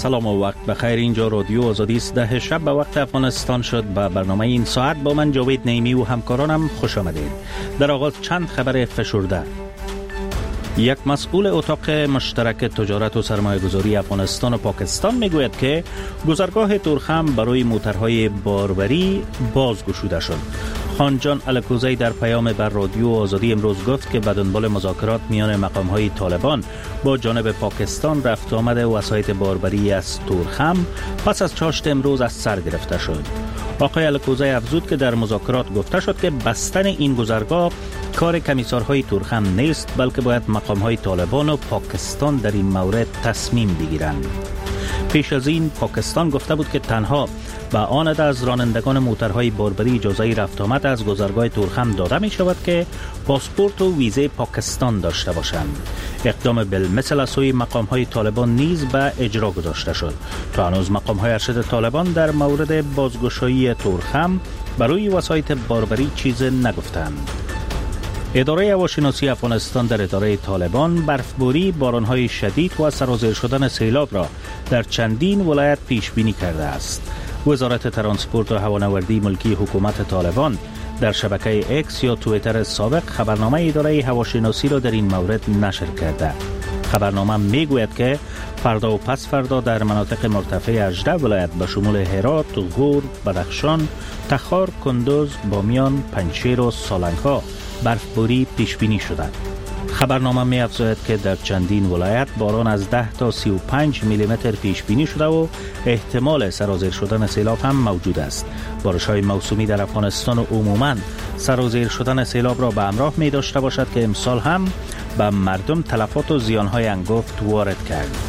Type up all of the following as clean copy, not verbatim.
سلام و وقت بخیر. اینجا رادیو آزادی است. 10 شب به وقت افغانستان شد. به برنامه این ساعت با من جاوید نیمی و همکارانم خوش آمدید. در آغاز چند خبر فشرده. یک مسئول اتاق مشترک تجارت و سرمایه‌گذاری افغانستان و پاکستان میگوید که گذرگاه تورخم برای موترهای باربری بازگشوده شد. خانجان الکوزی در پیام بر رادیو آزادی امروز گفت که به دنبال مذاکرات میان مقام‌های طالبان با جانب پاکستان رفت آمد وسایط باربری از تورخم پس از چاشت امروز از سر گرفته شد. آقای الکوزی افزود که در مذاکرات گفته شد که بستن این گذرگاه کار کمیسارهای تورخم نیست، بلکه باید مقام‌های طالبان و پاکستان در این مورد تصمیم بگیرند. پیش از این پاکستان گفته بود که تنها به آن عده از رانندگان موترهای باربری اجازه رفت آمد از گذرگاه تورخم داده می شود که پاسپورت و ویزه پاکستان داشته باشند. اقدام بالمثل از سوی مقام‌های طالبان نیز به اجرا گذاشته شد. تا هنوز مقام‌های ارشد طالبان در مورد بازگشایی تورخم برای وسایط باربری چیز نگفتند. اداره هواشناسی افغانستان در اداره طالبان برفباری، بارانهای شدید و سرازیر شدن سیلاب را در چندین ولایت پیش بینی کرده است. وزارت ترانسپورت و هوانوردی ملکی حکومت طالبان در شبکه اکس یا توییتر سابق خبرنامه اداره هواشناسی را در این مورد نشر کرده. خبرنامه میگوید که فردا و پس فردا در مناطق مرتفع 18 ولایت به شمول هرات، غور، بدخشان، تخار، کندوز، بامیان، پنجشیر و سالنگ‌ها برفباری پیش بینی شده. خبرنامه می افزاید که در چندین ولایت باران از 10 تا 35 میلیمتر پیش بینی شده و احتمال سرازیر شدن سیلاب هم موجود است. بارش‌های موسومی در افغانستان و عموماً سرازیر شدن سیلاب را به همراه می داشته باشد که امسال هم به مردم تلفات و زیان‌های انگفت وارد کرد.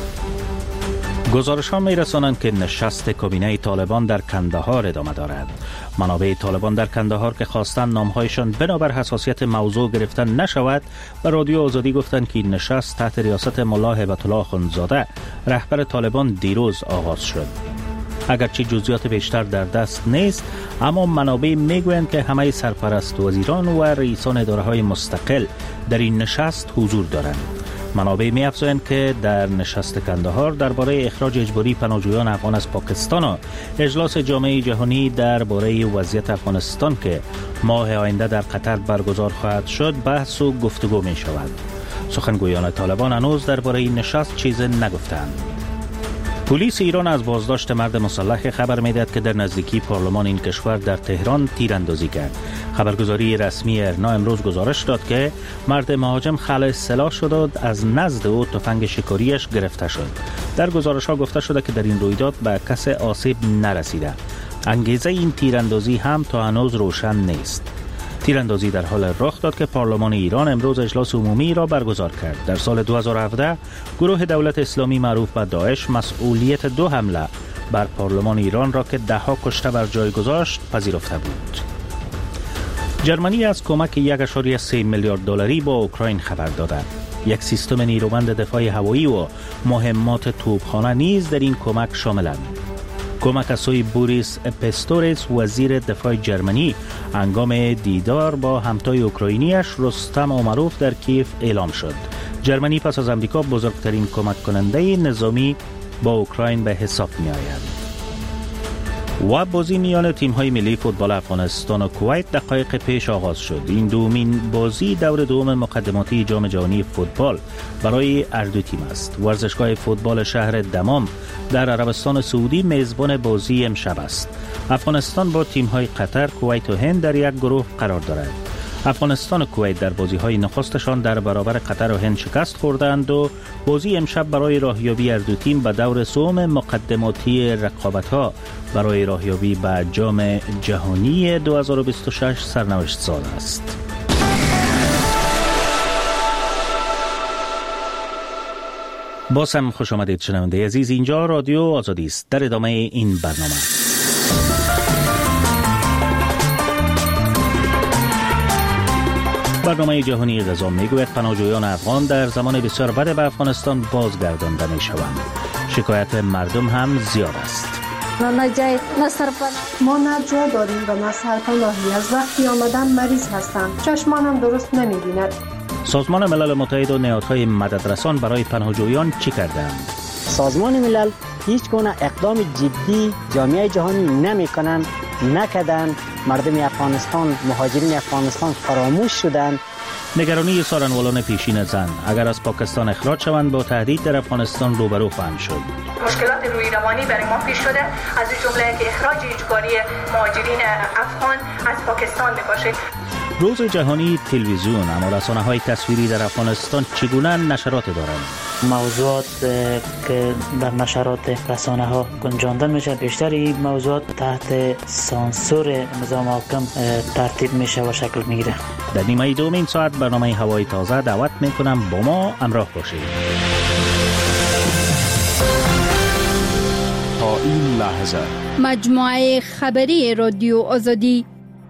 گزارش‌ها می‌رسانند که نشست کابینه طالبان در کندهار ادامه دارد. منابع طالبان در کندهار که خواستند نام‌هایشان بنابر حساسیت موضوع گرفته نشود، به رادیو آزادی گفتند که این نشست تحت ریاست ملا هیبت الله اخندزاده رهبر طالبان دیروز آغاز شد. اگرچه جزئیات بیشتر در دست نیست، اما منابع میگویند که همه سرپرست وزیران و رئیسان اداره‌های مستقل در این نشست حضور دارند. منابع می‌افزایند که در نشست کندهار درباره اخراج اجباری پناهجویان افغان از پاکستان و اجلاس جامعه جهانی درباره وضعیت افغانستان که ماه آینده در قطر برگزار خواهد شد بحث و گفتگو می‌شود. سخنگویان طالبان هنوز درباره این نشست چیزی نگفتند. پلیس ایران از بازداشت مرد مسلح خبر می‌دهد که در نزدیکی پارلمان این کشور در تهران تیراندازی کرد. خبرگزاری رسمی ارنا امروز گزارش داد که مرد مهاجم خلع سلاح شد و از نزد او تفنگ شکاریش گرفته شد. در گزارش‌ها گفته شده که در این رویداد به کسی آسیب نرسیده. انگیزه این تیراندازی هم تا هنوز روشن نیست. تیراندازی در حال رخ داد که پارلمان ایران امروز اجلاس عمومی را برگزار کرد. در سال 2017 گروه دولت اسلامی معروف به داعش مسئولیت 2 حمله بر پارلمان ایران را که 10 کشته بر جای گذاشت پذیرفته بود. جرمنی از کمک 1.3 میلیارد دلاری با اوکراین خبر داده. یک سیستم نیرومند دفاع هوایی و مهمات توپخانه نیز در این کمک شاملند. کمک از سوی بوریس پستوریس وزیر دفاع جرمنی هنگام دیدار با همتای اوکراینیش رستم اومروف در کیف اعلام شد. جرمنی پس از امریکا بزرگترین کمک کننده نظامی با اوکراین به حساب می آید. و بازی میان تیم‌های ملی فوتبال افغانستان و کویت دقایق پیش آغاز شد. این دومین بازی دور دوم مقدماتی جام جهانی فوتبال برای هر دو تیم است. ورزشگاه فوتبال شهر دمام در عربستان سعودی میزبان بازی امشب است. افغانستان با تیم‌های قطر، کویت و هند در یک گروه قرار دارد. افغانستان و کویت در بازی‌های نخستشان در برابر قطر و هند شکست خوردند و بازی امشب برای راهیابی هر دو تیم به دور سوم مقدماتی رقابت‌ها برای راهیابی به جام جهانی 2026 سرنوشت ساز است. بازم خوش آمدید شنونده عزیز. اینجا رادیو آزادی است. در ادامه این برنامه برنامه جهانی غذا میگوید پناهجویان افغان در زمان بسیار بد به افغانستان بازگردانده میشوند. شکایت مردم هم زیاد است. ما نه جا داریم و نه سرپناهی. از وقتی آمدن مریض هستند. چشمانم درست نمی‌بیند. سازمان ملل متحد و نهادهای مددرسان برای پناهجویان چی کردند؟ سازمان ملل هیچ گونه اقدام جدی جامعه جهانی نمیکنن، نکردن. مردم افغانستان، مهاجرین افغانستان فراموش شدند. نگرانی سارنوالان پیشین زن اگر از پاکستان اخراج شوند با تهدید در افغانستان روبرو خواهند شد. مشکلات روی روانی برای ما پیش شده، از جمله که اخراج اجباری مهاجرین افغان از پاکستان میباشه. روز جهانی تلویزیون اما رسانه‌های تصویری در افغانستان چگونه نشرات دارند؟ موضوعات که در نشرات رسانه‌ها گنجانده میشه، بیشتر این موضوعات تحت سانسور نظام حاکم ترتیب میشه و شکل میگیره. در نیمه دوم این ساعت برنامه هوای تازه دعوت میکنم با ما همراه باشید. تا این لحظه مجموعه خبری رادیو آزادی.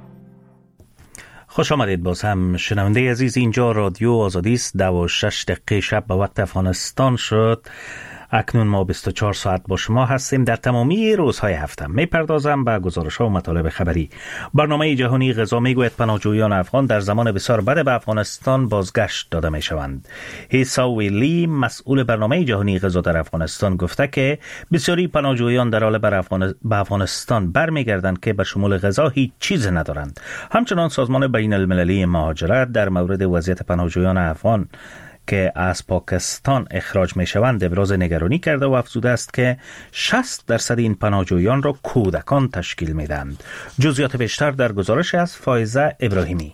خوش آمدید باز هم شنونده عزیز. اینجا رادیو آزادی است. 6:06 شب به وقت افغانستان شد. اکنون ما 24 ساعت با شما هستیم در تمامی روزهای هفته. میپردازم به گزارش‌ها و مطالب خبری. برنامه جهانی غذا میگوید پناهجویان افغان در زمان بسیار بد به افغانستان بازگشت داده میشوند. هیساوی لی مسئول برنامه جهانی غذا در افغانستان گفته که بسیاری پناهجویان در حال به افغانستان برمیگردند که به شمول غذا هیچ چیز ندارند. همچنان سازمان بین المللی مهاجرت در مورد وضعیت پناهجویان افغان که از پاکستان اخراج می شوند ابراز نگرانی کرده و افزوده است که 60% این پناهجویان را کودکان تشکیل می دهند. جزئیات بیشتر در گزارش از فائزه ابراهیمی.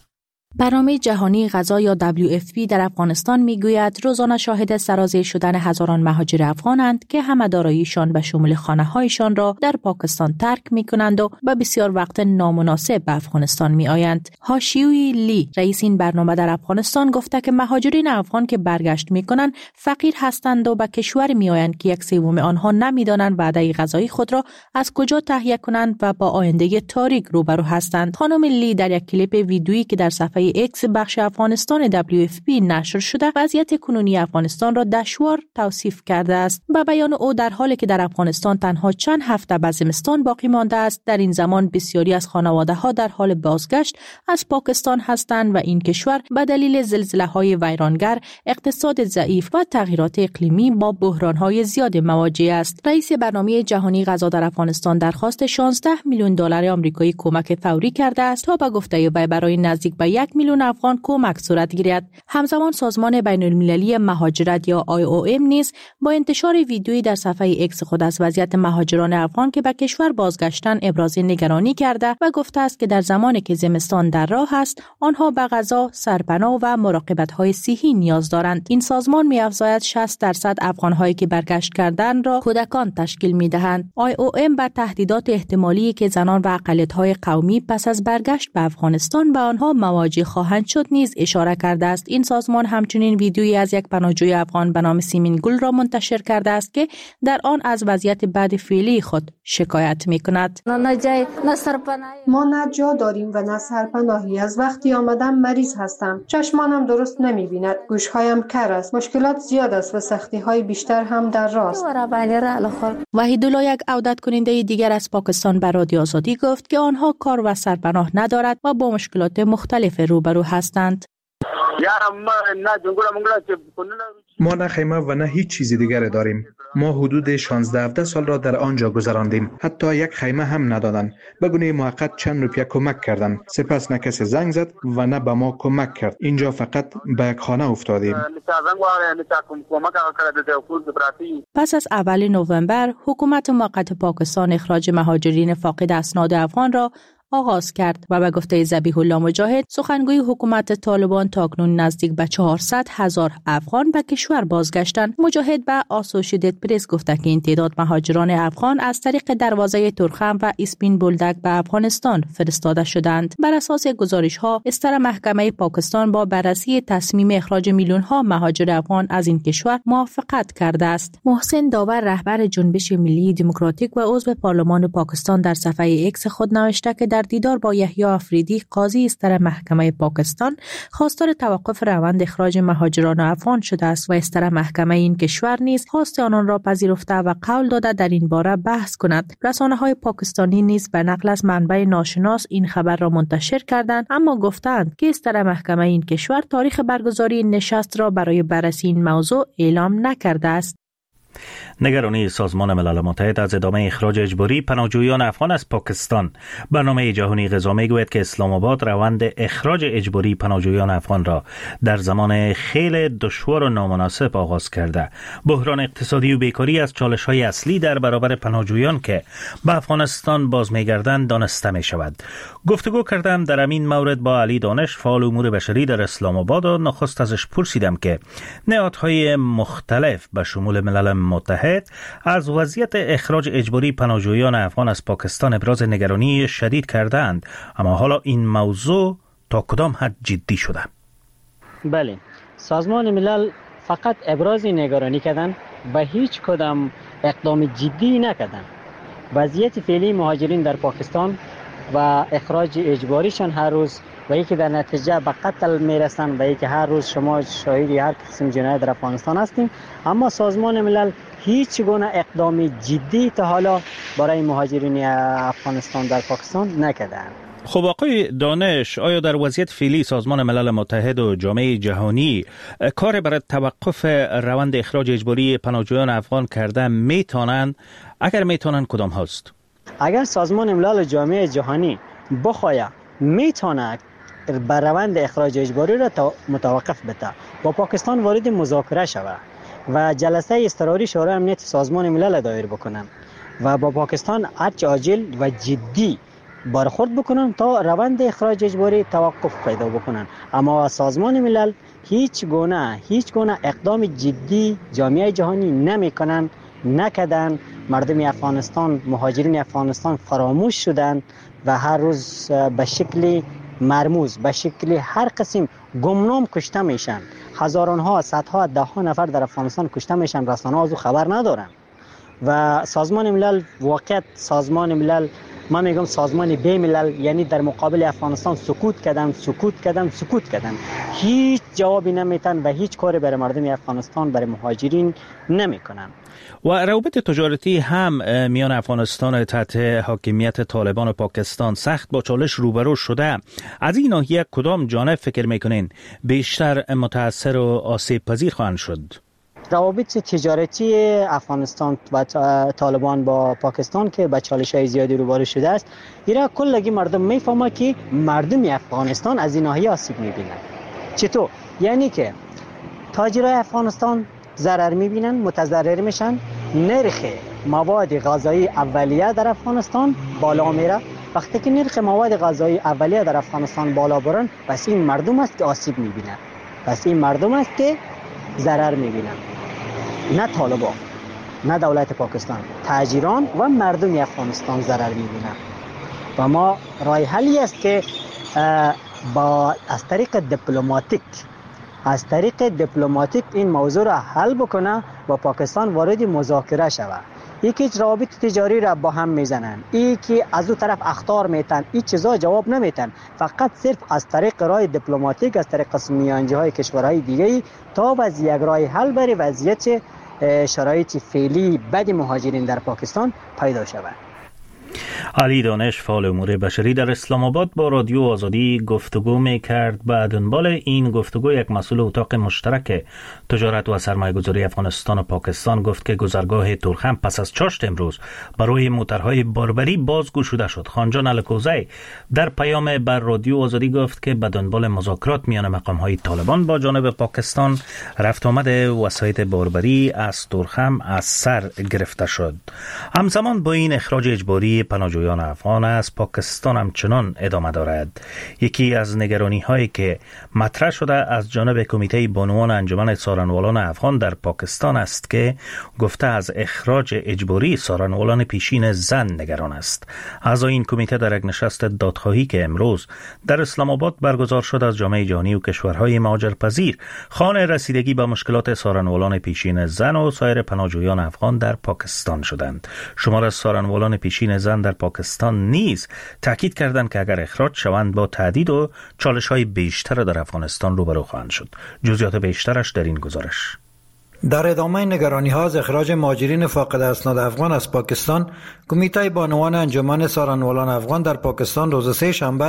برنامه جهانی غذا یا WFP در افغانستان میگوید روزانه شاهد سرازیر شدن هزاران مهاجر افغانند که همه داراییشان به شمول خانه‌هایشان را در پاکستان ترک می‌کنند و به بسیار وقت نامناسب به افغانستان می‌آیند. هاشیوی لی رئیس این برنامه در افغانستان گفته که مهاجرین افغان که برگشت می‌کنند فقیر هستند و به کشور می‌آیند که 1/3 آنها نمی‌دانند وعده غذایی خود را از کجا تهیه کنند و با آینده تاریک روبرو هستند. خانم لی در یک کلیپ ویدیویی که در صفحه ایکس بخش افغانستان WFP نشر شده وضعیت کنونی افغانستان را دشوار توصیف کرده است. به بیان او در حالی که در افغانستان تنها چند هفته به زمستان باقی مانده است، در این زمان بسیاری از خانواده‌ها در حال بازگشت از پاکستان هستند و این کشور به دلیل زلزله‌های ویرانگر، اقتصاد ضعیف و تغییرات اقلیمی با بحران‌های زیاد مواجه است. رئیس برنامه جهانی غذا در افغانستان درخواست 16 میلیون دلار آمریکایی کمک فوری کرده است تا به گفته او برای نزدیک به 1 میلیون افغان کمک صورت گیرد. همزمان سازمان بین المللی مهاجرت یا IOM نیز با انتشار ویدیویی در صفحه ایکس خود از وضعیت مهاجران افغان که به کشور بازگشتن ابراز نگرانی کرده و گفته است که در زمانی که زمستان در راه است آنها به غذا، سرپناه و مراقبت‌های صحی نیاز دارند. این سازمان می‌افزاید 60% افغان‌هایی که برگشت کردند را کودکان تشکیل می‌دهند. IOM بر تهدیدات احتمالی که زنان و اقلیت‌های قومی پس از برگشت به افغانستان به آنها مواجه خواهند شد نیز اشاره کرده است. این سازمان همچنین ویدیویی از یک پناهجوی افغان به نام سیمین گل را منتشر کرده است که در آن از وضعیت بد فعلی خود شکایت می‌کند. ما نه جا داریم و نه سرپناهی. از وقتی آمدم مریض هستم. چشمانم درست نمی‌بیند. گوش‌هایم کر است. مشکلات زیاد است و سختی‌های بیشتر هم در راه است. وحیدالله یک عودت کننده دیگر از پاکستان به رادیو آزادی گفت که آنها کار و سرپناه ندارد و با مشکلات مختلف روبرو هستند. ما نه خیمه و نه هیچ چیزی دیگر داریم. ما حدود 16-17 سال را در آنجا گذراندیم. حتی یک خیمه هم ندادند. به گونه موقت چند روپیه کمک کردند. سپس نه کسی زنگ زد و نه به ما کمک کرد. اینجا فقط به یک خانه افتادیم. پس از اول نوامبر حکومت موقت پاکستان اخراج مهاجرین فاقد اسناد افغان را آغاز کرد و به گفته ذبیح الله مجاهد سخنگوی حکومت طالبان تاکنون نزدیک به 400,000 افغان به کشور بازگشتند. مجاهد به اسوسییتد پرس گفته که این تعداد مهاجران افغان از طریق دروازه ترخم و اسپین بولدک به افغانستان فرستاده شدند. بر اساس گزارش‌ها استر محکمه پاکستان با بررسی تصمیم اخراج میلیون‌ها مهاجر افغان از این کشور موافقت کرده است. محسن داور رهبر جنبش ملی دموکراتیک و عضو پارلمان پاکستان در صفحه ایکس خود نوشته که در دیدار با یحیی آفریدی قاضی استر محکمه پاکستان خواستار توقف روند اخراج مهاجران افغان شده است و استر محکمه این کشور نیز خواست آنان را پذیرفته و قول داده در این باره بحث کند. رسانه‌های پاکستانی نیز به نقل از منبع ناشناس این خبر را منتشر کردند، اما گفتند که استر محکمه این کشور تاریخ برگزاری نشست را برای بررسی این موضوع اعلام نکرده است. نگرانی سازمان ملل متحد از ادامه اخراج اجباری پناهجویان افغان از پاکستان. برنامه جهانی غذا میگوید که اسلام آباد روند اخراج اجباری پناهجویان افغان را در زمان خیلی دشوار و نامناسب آغاز کرده. بحران اقتصادی و بیکاری از چالش‌های اصلی در برابر پناهجویان که به افغانستان باز می‌گردند دانسته می‌شود. گفتگو کردم در این مورد با علی دانش، فعال امور بشری در اسلام آباد، و نخست ازش پرسیدم که نهادهای مختلف به شمول ملل متحد از وضعیت اخراج اجباری پناهجویان افغان از پاکستان ابراز نگرانی شدید کردند، اما حالا این موضوع تا کدام حد جدی شده؟ بله، سازمان ملل فقط ابراز نگرانی کردن و هیچ کدام اقدام جدی نکردن. وضعیت فعلی مهاجرین در پاکستان و اخراج اجباریشان هر روز و یکی در نتیجه به قتل میرسن و یکی هر روز شما شاهدی هر قسم جنایت در افغانستان هستیم، اما سازمان ملل هیچ گونه اقدام جدی تا حالا برای مهاجرین افغانستان در پاکستان نکردند. خب آقای دانش، آیا در وضعیت فعلی سازمان ملل متحد و جامعه جهانی کار برای توقف روند اخراج اجباری پناهجویان افغان کرده میتونن؟ اگر میتونن کدام هست؟ اگر سازمان ملل و جامعه جهانی بخواید میتونه بر روند اخراج اجباری را متوقف بده، با پاکستان وارد مذاکره شود و جلسه اضطراری شورای امنیت سازمان ملل دایر بکنن و با پاکستان هرچه عاجل و جدی برخورد بکنن تا روند اخراج اجباری توقف پیدا بکنن. اما سازمان ملل هیچ گونه اقدام جدی جامعه جهانی نمیکنن، نکردن. مردم افغانستان، مهاجرین افغانستان فراموش شدن و هر روز به شکل مرموز، به شکل هر قسم گمنام کشته میشن. هزاران ها، صدها، ده ها نفر در افغانستان کشته میشن، رسانه‌ها از خبر ندارن. و سازمان ملل واقعا سازمان ملل، من میگم سازمان بی ملل، یعنی در مقابل افغانستان سکوت کردن، هیچ جوابی نمیتن و هیچ کاری برای مردم افغانستان، برای مهاجرین نمیکنن. و روابط تجارتی هم میان افغانستان تحت حاکمیت طالبان و پاکستان سخت با چالش روبرو شده. از این ناحیه کدام جانب فکر میکنین بیشتر متاثر و آسیب پذیر خواهند شد؟ روابط تجارتی افغانستان و طالبان با پاکستان که با چالش‌های زیادی روبرو شده است، ایرا کلگی مردم میفهمه که مردم افغانستان از این ناحیه آسیب میبینن. چطور؟ یعنی که تاجرای افغانستان ضرر میبینن، متضرر میشن، نرخ مواد غذایی اولیه در افغانستان بالا میره. وقتی که نرخ مواد غذایی اولیه در افغانستان بالا برن، پس این مردم است که آسیب میبینن، پس این مردم است که ضرر میبینن، نه طالبان، نه دولت پاکستان، تاجران و مردم افغانستان ضرر میبینن. و ما راه حلی است که از طریق دیپلماتیک این موضوع را حل بکنه، با پاکستان وارد مذاکره شود. یکی روابط تجاری را با هم میزنن، یکی از اون طرف اخطار میتن، این چیزا جواب نمیتن. فقط صرف از طریق راه دیپلماتیک، از طریق میانجی‌های کشورهای دیگه تا از یک راه حل برای وضعیت شرایط فعلی بد مهاجرین در پاکستان پیدا شود. علی دانش، فعال امور بشری در اسلام آباد، با رادیو آزادی گفتگو میکرد. به دنبال این گفتگو یک مسئول اتاق مشترک تجارت و سرمایه‌گذاری افغانستان و پاکستان گفت که گذرگاه تورخم پس از چاشت امروز برای موترهای باربری بازگشوده شد. خانجان الکوزی در پیام بر رادیو آزادی گفت که به دنبال مذاکرات میان مقام‌های طالبان با جانب پاکستان رفت آمد وسایط باربری از تورخم از سر گرفته شد. همزمان با این اخراج اجباری پناهجویان افغان از پاکستان همچنان ادامه دارد. یکی از نگرانی هایی که مطرح شده از جانب کمیته بانوان انجمن سارنوالان افغان در پاکستان است که گفته از اخراج اجباری سارنوالان پیشین زن نگران است. اعضای این کمیته در یک نشست دادخواهی که امروز در اسلام آباد برگزار شد از جامعه جهانی و کشورهای مهاجرپذیر خانه رسیدگی به مشکلات سارنوالان پیشین زن و سایر پناهجویان افغان در پاکستان شدند. شمار از سارنوالان پیشین زن در پاکستان نیز تاکید کردند که اگر اخراج شوند با تهدید و چالش‌های بیشتر در افغانستان روبرو خواهند شد. جزئیات بیشترش در این گزارش. در ادامه نگرانی‌ها از اخراج مهاجرین فاقد اسناد افغان از پاکستان، کمیته بانوان انجمن سارنوالان افغان در پاکستان روز سه شنبه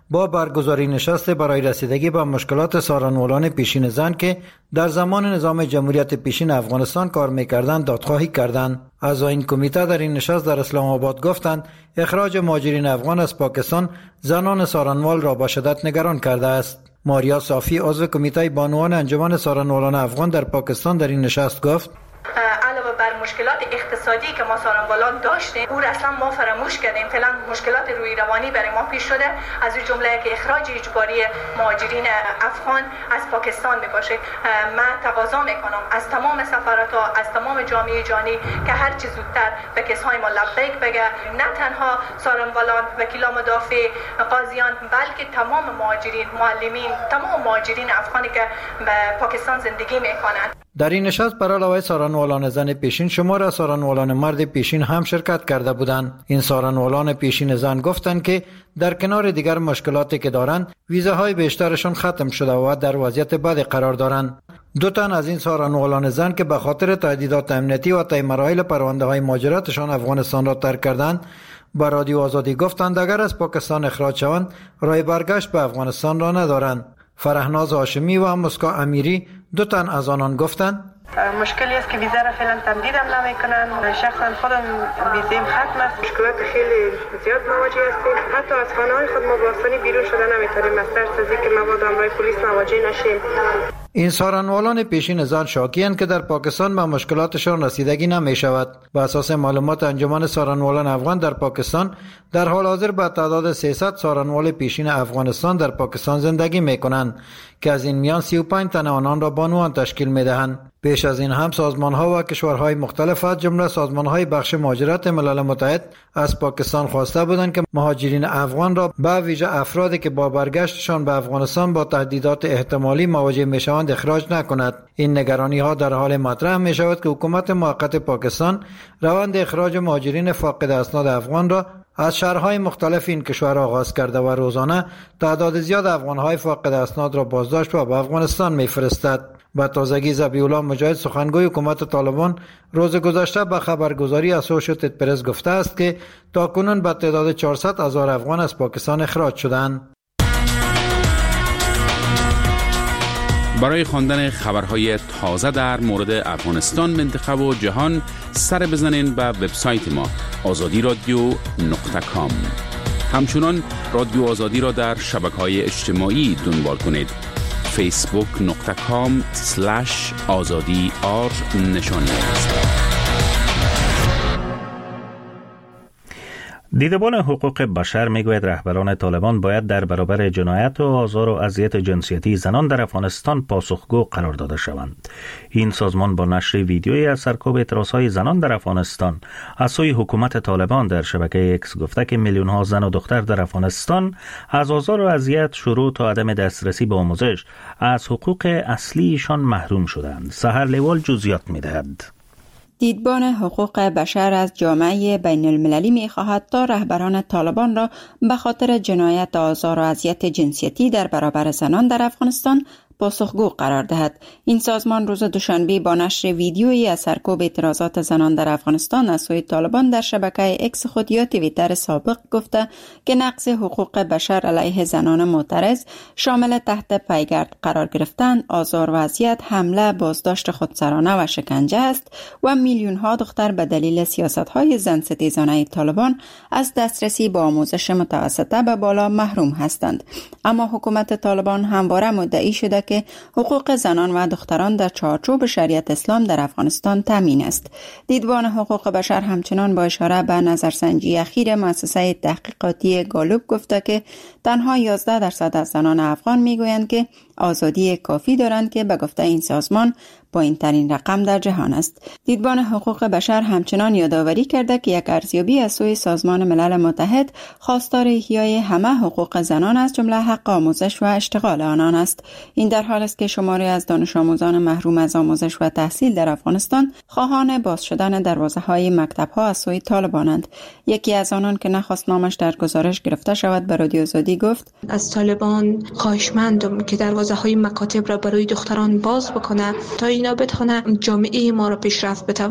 با برگزاری نشست برای رسیدگی به مشکلات سارنوالان پیشین زن که در زمان نظام جمهوریت پیشین افغانستان کار می‌کردند دادخواهی کردند. اعضای این کمیته در این نشست در اسلام آباد گفتند اخراج مهاجرین افغان از پاکستان زنان سارنوال را به شدت نگران کرده است. ماریا صافی عضو کمیته بانوان انجمن سارنوالان افغان در پاکستان در این نشست گفت علاوه بر مشکلات اقتصادی که ما سارنوالان داشتیم، او اصلا ما فراموش کردیم. فعلا مشکلات روی روانی برای ما پیش شده، از این جمله که اخراج اجباری مهاجرین افغان از پاکستان میباشه. من تقاضا میکنم از تمام سفارت‌ها، از تمام جامعه جهانی که هر چه زودتر به کسای ما لبیک بگه، نه تنها سارنوالان، وکیلان مدافع، قاضیان، بلکه تمام مهاجرین، معلمین، تمام مهاجرین افغانی که به پاکستان زندگی میکنند. در این نشست بر علاوه سارنوالان زن پیشین شمار از سارنوالان مرد پیشین هم شرکت کرده بودند. این سارنوالان پیشین زن گفتند که در کنار دیگر مشکلاتی که دارند ویزاهای بیشترشون ختم شده و در وضعیت بدی قرار دارند. دو تن از این سارنوالان زن که به خاطر تهدیدات امنیتی و طی مراحل پرونده های مهاجرتشان افغانستان را ترک کردند با رادیو آزادی گفتند اگر از پاکستان اخراج شوند راه برگشت به افغانستان را ندارند. فرهناز هاشمی و مسکا امیری دو تن از آنان گفتند مشکلی است که ویزا را فعلا تمدیدم نمیکنن. شخصا خودم ویزیم ختم است. مشکلات خیلی زیاد مواجه هستیم. حتی از خانه های خود ما با آسانی بیرون شده نمیتونیم از ترس از اینکه مبادا امرای پلیس مواجه نشیم. این سارنوالان پیشین زن شاکی‌اند که در پاکستان به مشکلاتشان رسیدگی نمی شود. بر اساس معلومات انجمن سارنوالان افغان در پاکستان در حال حاضر به تعداد 300 سارنوال پیشین افغانستان در پاکستان زندگی می کنند که از این میان 35 تن آنان را بانوان تشکیل می دهند. پیش از این هم سازمان‌ها و کشورهای مختلف از جمله سازمان‌های بخش مهاجرت ملل متحد از پاکستان خواسته بودند که مهاجرین افغان را به ویژه افرادی که با برگشتشان به افغانستان با تهدیدات احتمالی مواجه می‌شوند اخراج نکند. این نگرانی‌ها در حال مطرح می‌شود که حکومت موقت پاکستان روند اخراج مهاجرین فاقد اسناد افغان را از شهرهای مختلف این کشور آغاز کرده و روزانه تعداد زیاد افغان‌های فاقد اسناد را بازداشت و به افغانستان می‌فرستد. با تازگی ذبیح‌الله مجاهد سخنگوی حکومت طالبان روز گذشته به خبرگزاری اسوشییتد پرس گفته است که تاکنون به تعداد 400,000 افغان از پاکستان اخراج شدند. برای خواندن خبرهای تازه در مورد افغانستان، منطقه و جهان سر بزنین به وبسایت ما azadiradio.com. همچنان رادیو آزادی را در شبکه‌های اجتماعی دنبال کنید. facebook.com/azadi_r نشانی است. دیدبان حقوق بشر میگوید رهبران طالبان باید در برابر جنایت و آزار و اذیت جنسیتی زنان در افغانستان پاسخگو قرار داده شوند. این سازمان با نشر ویدیویی از سرکوب اعتراضهای زنان در افغانستان از سوی حکومت طالبان در شبکه اکس گفته که میلیون‌ها زن و دختر در افغانستان از آزار و اذیت، شروط و عدم دسترسی به آموزش از حقوق اصلیشان محروم شدند. سحر لیوال جزئیات می‌دهد. دیدبان حقوق بشر از جامعه بین المللی می خواهد تا رهبران طالبان را به خاطر جنایت، آزار و اذیت جنسیتی در برابر زنان در افغانستان پاسخگو قرار دهد. این سازمان روز دوشنبه با نشر ویدیویی از سرکوب اعتراضات زنان در افغانستان از سوی طالبان در شبکه اکس خود یا توییتر سابق گفته که نقض حقوق بشر علیه زنان معترض شامل تحت پیگرد قرار گرفتن، آزار و اذیت، حمله، بازداشت خودسرانه و شکنجه است و میلیون‌ها دختر به دلیل سیاست‌های زن‌ستیزانه طالبان از دسترسی به آموزش متوسطه به بالا محروم هستند. اما حکومت طالبان همواره مدعی شده که حقوق زنان و دختران در چارچوب شریعت اسلام در افغانستان تامین است. دیدبان حقوق بشر همچنان با اشاره به نظرسنجی اخیر مؤسسه تحقیقاتی گالوب گفته که تنها 11% از زنان افغان میگویند که آزادی کافی دارند که به گفته این سازمان پایین‌ترین رقم در جهان است. دیدبان حقوق بشر همچنان یادآوری کرده که یک ارزیابی از سوی سازمان ملل متحد خواستار احیای همه حقوق زنان از جمله حق آموزش و اشتغال آنان است. این در حال است که شماری از دانش آموزان محروم از آموزش و تحصیل در افغانستان خواهان باز شدن دروازه‌های مکتب‌ها از سوی طالبانند. یکی از آنان که نخواست نامش در گزارش گرفته شود به رادیو آزادی گفت: از طالبان خواهشمندم که دروازه‌های مکاتب را برای دختران باز بکنه تا اینا بتونه جامعه ما را پیشرفت بده.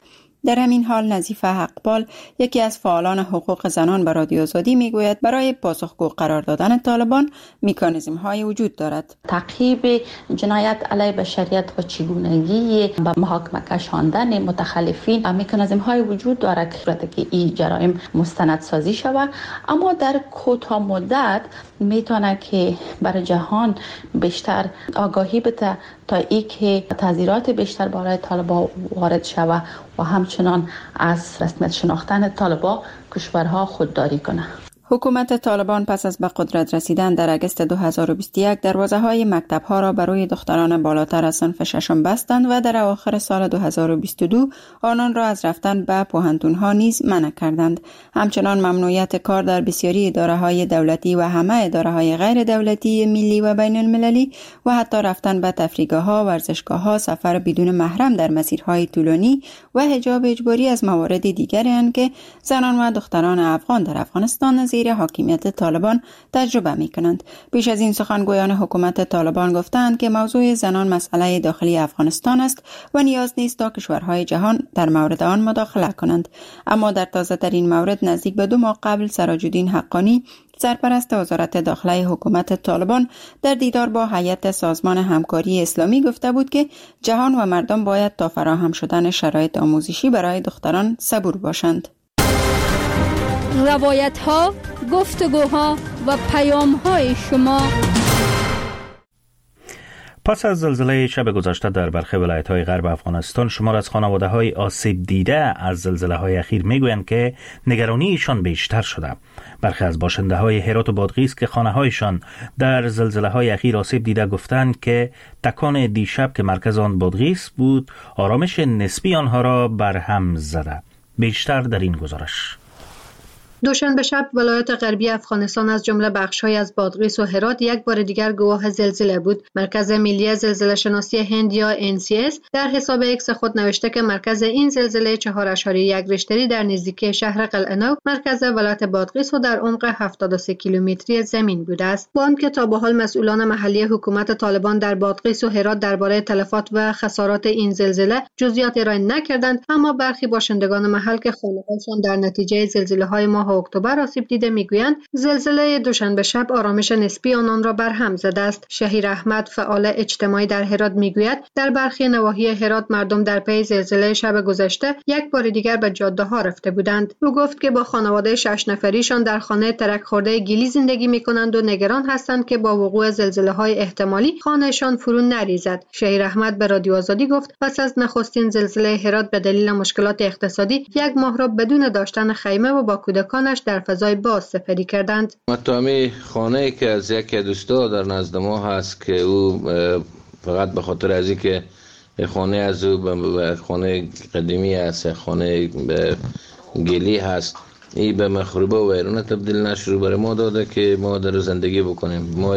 در همین حال نظیفه حقپال، یکی از فعالان حقوق زنان به رادیو آزادی میگوید برای پاسخگو قرار دادن طالبان مکانیزم‌های وجود دارد. تعقیب جنایت علیه بشریت و چگونگی به محاکمه کشاندن متخلفین مکانیزم‌های وجود دارد که این جرایم مستندسازی شود، اما در کوتاه مدت میتونه که برای جهان بیشتر آگاهی بده تا اینکه تحذیرات بیشتر برای طالبان وارد شود و همچنان از رسمیت شناختن طالبان کشورها خودداری کنه. حکومت طالبان پس از به قدرت رسیدن در اگست 2021 دروازه‌های مکتب‌ها را برای دختران بالاتر از صنف ششم بستند و در اواخر سال 2022 آنان را از رفتن به پوهنتون‌ها نیز منع کردند. همچنان ممنوعیت کار در بسیاری اداره‌های دولتی و همه اداره‌های غیر دولتی ملی و بین المللی و حتی رفتن به تفریحگاه‌ها، ورزشگاه‌ها، سفر بدون محرم در مسیرهای طولانی و حجاب اجباری از موارد دیگری اند که زنان و دختران افغان در افغانستان زیر حاکمیت طالبان تجربه می کنند. پیش از این سخنگویان حکومت طالبان گفتند که موضوع زنان مسئله داخلی افغانستان است و نیاز نیست تا کشورهای جهان در مورد آن مداخله کنند. اما در تازه ترین مورد نزدیک به 2 ماه قبل سراج الدین حقانی سرپرست وزارت داخله حکومت طالبان در دیدار با هیئت سازمان همکاری اسلامی گفته بود که جهان و مردم باید تا فراهم شدن شرایط آموزشی برای دختران صبور باشند. روایت ها، گفتگوها و پیام های شما. پس از زلزله شب گذشته در برخی ولایت‌های غرب افغانستان، شمار از خانواده‌های آسیب دیده از زلزله‌های اخیر می‌گویند که نگرانی ایشان بیشتر شده. برخی از باشنده‌های هرات و بادغیس که خانه‌هایشان در زلزله‌های اخیر آسیب دیده گفتند که تکان دیشب که مرکز آن بادغیس بود، آرامش نسبی آنها را برهم زده. بیشتر در این گزارش. دوشنبه شب ولایت غربی افغانستان از جمله بخش‌های از بادغیس و هرات یک بار دیگر گواه زلزله بود. مرکز ملی زلزله شناسی هند یا NCS در حساب ایکس خود نوشته که مرکز این زلزله 4.1 ریشتری در نزدیکی شهر قلعه‌نو مرکز ولایت بادغیس و در عمق 73 کیلومتری زمین بوده است. با آنکه تا به حال مسئولان محلی حکومت طالبان در بادغیس و هرات درباره تلفات و خسارات این زلزله جزئیات ارائه نکردند، اما برخی باشندگان محل که خانه‌هایشان در نتیجه زلزله‌های ماه اکتبر آسیب دیده میگویند زلزله دوشنبه شب آرامش نسبی آنان را برهم زده است. شهیر احمد فعال اجتماعی در هرات میگوید در برخی نواحی هرات مردم در پی زلزله شب گذشته یک بار دیگر به جاده ها رفته بودند. او گفت که با خانواده 6 نفریشان در خانه ترک خورده گیلی زندگی میکنند و نگران هستند که با وقوع زلزله های احتمالی خانهشان فرو نریزد. شهیر احمد به رادیو آزادی گفت پس از نخستین زلزله هرات به دلیل مشکلات اقتصادی 1 ماه را بدون داشتن خیمه و با کودکانش در فضای باز سپری کردند. متهمی خانه که از یکی دوستا در نزد ما هست که او فقط به خاطر از اینکه خانه از او به خانه قدیمی است، خانه گلی هست، این به مخروبه و ویرانه تبدیل نشد برای ما داده که ما در زندگی بکنیم. ما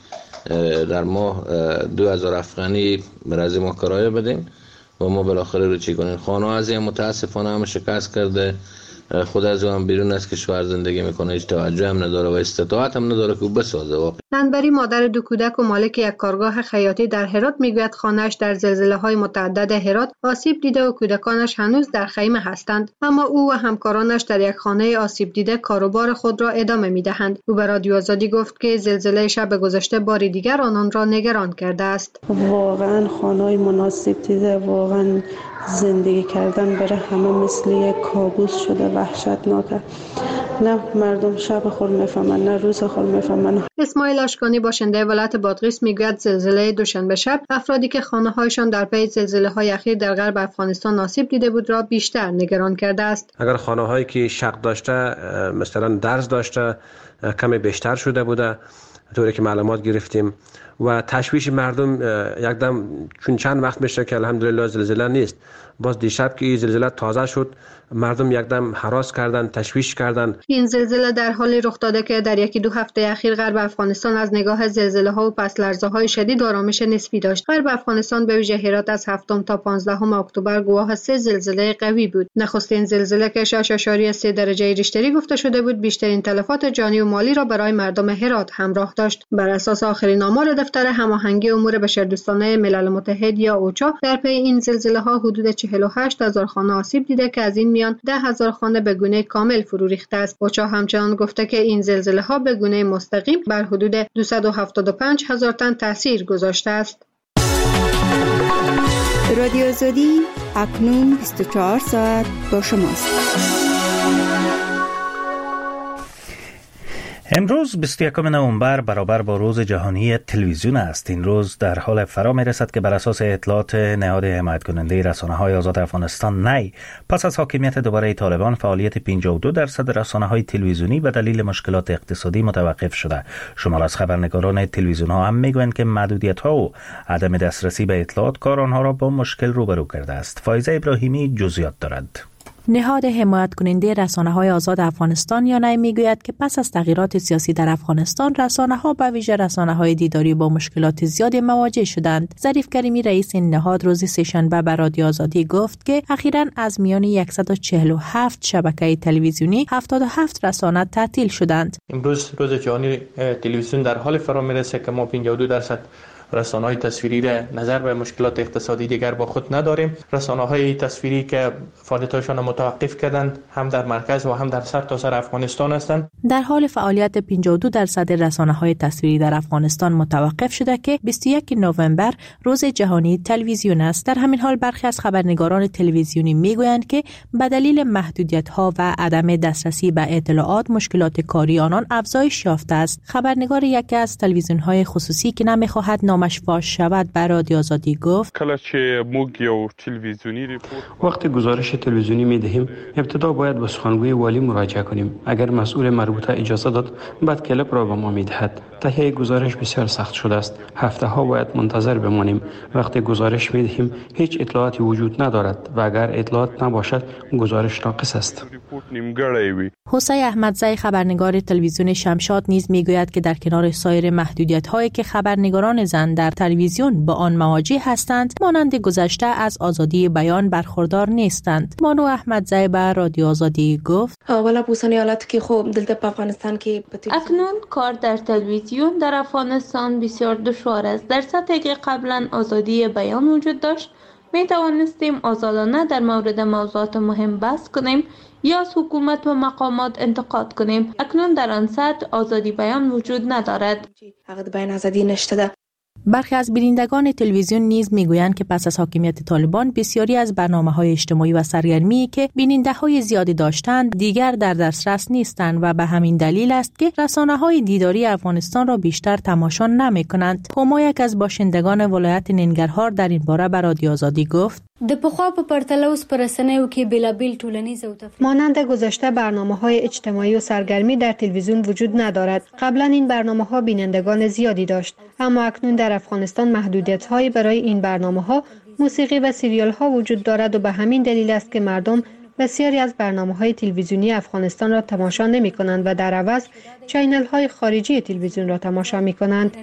در ماه 2000 افغانی برای ما کرایه بدیم و ما بالاخره رو چی کنیم. خانه از این متاسفانه هم شکست کرده، خود از هم بیرون از کشور زندگی میکنه، هیچ توجه هم نداره و استطاعت هم نداره که بسازه. واقعا انبری مادر 2 کودک و مالک یک کارگاه خیاطی در هرات میگوید خانه‌اش در زلزله‌های متعدد هرات آسیب دیده و کودکانش هنوز در خیمه هستند، اما او و همکارانش در یک خانه آسیب دیده کاروبار خود را ادامه میدهند. او به رادیو آزادی گفت که زلزله شب گذشته بار دیگر آنان را نگران کرده است. واقعا خانه‌های مناسب دیده، واقعا زندگی کردن برای همه مثل یک کابوس شده، وحشتناکه. نه مردم شب خود میفهمن نه روز خود میفهمن. اسماعیل اشکانی باشنده ولایت بادغیس میگوید زلزله دوشنبه شب افرادی که خانه‌هایشان در پی زلزله‌های اخیر در غرب افغانستان آسیب دیده بود را بیشتر نگران کرده است. اگر خانه‌هایی که شق داشته مثلا درز داشته کمی بیشتر شده بوده طوری که معلومات گرفتیم و تشویش مردم یکدم چون چند وقت میشه که الحمدلله زلزله نیست، باز دیشب که این زلزله تازه شد مردم یکدم هراس کردن، تشویش کردن. این زلزله در حالی رخ داده که در 1-2 هفته اخیر غرب افغانستان از نگاه زلزله ها و پس لرزه های شدید آرامش نسبی داشت. غرب افغانستان به ویژه هرات از 7 تا 15 اکتبر گواه 3 زلزله قوی بود. نخستین زلزله که 6.3 درجه ریشتری گفته شده بود بیشترین تلفات جانی و مالی را برای مردم هرات همراه داشت. بر اساس آخرین آمار دفتر هماهنگی امور بشردوستانه ملل متحد یا اوچا در پی این زلزله ها حدود 40 48,000 خانه آسیب دیده که از این میان 10,000 خانه به گونه کامل فرو ریخته است. اوچا همچنان گفته که این زلزله ها به گونه مستقیم بر حدود 275,000 تن تاثیر گذاشته است. رادیو آزادی اکنون 24 ساعت با شماست. امروز 21 نوامبر برابر با روز جهانی تلویزیون است. این روز در حال فرا می رسد که بر اساس اطلاعات نهاد حمایت کننده رسانه‌های آزاد افغانستان نی، پس از حاکمیت دوباره طالبان فعالیت 52% رسانه‌های تلویزیونی به دلیل مشکلات اقتصادی متوقف شده. شمار از خبرنگاران تلویزیون‌ها هم میگویند که محدودیت‌ها و عدم دسترسی به اطلاعات کار آنها را با مشکل روبرو کرده است. فایزه ابراهیمی جزئیات دارد. نهاد حمایت کننده رسانه‌های آزاد افغانستان یا نی میگوید که پس از تغییرات سیاسی در افغانستان رسانه‌ها به ویژه رسانه‌های دیداری با مشکلات زیادی مواجه شدند. ظریف کریمی رئیس این نهاد روز سه‌شنبه به رادیو آزادی گفت که اخیراً از میان 147 شبکه تلویزیونی 77 رسانه تعطیل شدند. امروز روز جهانی تلویزیون در حال فرا میرسه که ما 52% رسانه‌های تصویری را نظر به مشکلات اقتصادی دیگر با خود نداریم. رسانه‌های تصویری که فعالیت‌هایشان را متوقف کردند هم در مرکز و هم در سرتاسر افغانستان هستند. در حال فعالیت 52% رسانه‌های تصویری در افغانستان متوقف شده که 21 نوامبر روز جهانی تلویزیون است. در همین حال برخی از خبرنگاران تلویزیونی میگویند که به دلیل محدودیت‌ها و عدم دسترسی به اطلاعات مشکلات کاری آنان افزایش یافته است. خبرنگار یکی از تلویزیون‌های خصوصی که نمی‌خواهد نامش فاش شود به رادیو آزادی گفت وقتی گزارش تلویزیونی می‌دهیم ابتدا باید به سخنگوی والی مراجعه کنیم. اگر مسئول مربوطه اجازه داد بعد کلیپ را به ما می‌دهد. تهیه گزارش بسیار سخت شده است. هفته‌ها باید منتظر بمانیم. وقتی گزارش می‌دهیم هیچ اطلاعاتی وجود ندارد و اگر اطلاعات نباشد گزارش ناقص است. حسین احمدزی خبرنگار تلویزیون شمشاد نیز میگوید که در کنار سایر محدودیت‌هایی که خبرنگاران زن در تلویزیون با آن مواجه هستند، مانند گذشته از آزادی بیان برخوردار نیستند. مانو احمدزی به رادیو آزادی گفت: اکنون کار در تلویزیون در افغانستان بسیار دشوار است. در سطحی که قبلا آزادی بیان وجود داشت، می توانستیم آزادانه در مورد موضوعات مهم بحث کنیم یا از حکومت و مقامات انتقاد کنیم. اکنون در آن سطح آزادی بیان وجود ندارد. برخی از بینندگان تلویزیون نیز میگویند که پس از حاکمیت طالبان بسیاری از برنامه‌های اجتماعی و سرگرمی که بیننده‌های زیادی داشتند دیگر در دسترس نیستند و به همین دلیل است که رسانه‌های دیداری افغانستان را بیشتر تماشا نمی‌کنند. هما یک از باشندگان ولایت ننګرهار در این باره به رادیو آزادی گفت: د پخوا په پرتله اوس په رسنیو کې بیلابیل ټولنیز او تفریحي مانند گذشته برنامه‌های اجتماعی و سرگرمی در تلویزیون وجود ندارد. قبلا این برنامه‌ها بینندگان زیادی داشت، اما اکنون در افغانستان محدودیت‌هایی برای این برنامه‌ها، موسیقی و سریال‌ها وجود دارد و به همین دلیل است که مردم بسیاری از برنامه‌های تلویزیونی افغانستان را تماشا نمی‌کنند و در عوض چینل‌های خارجی تلویزیون را تماشا می‌کنند.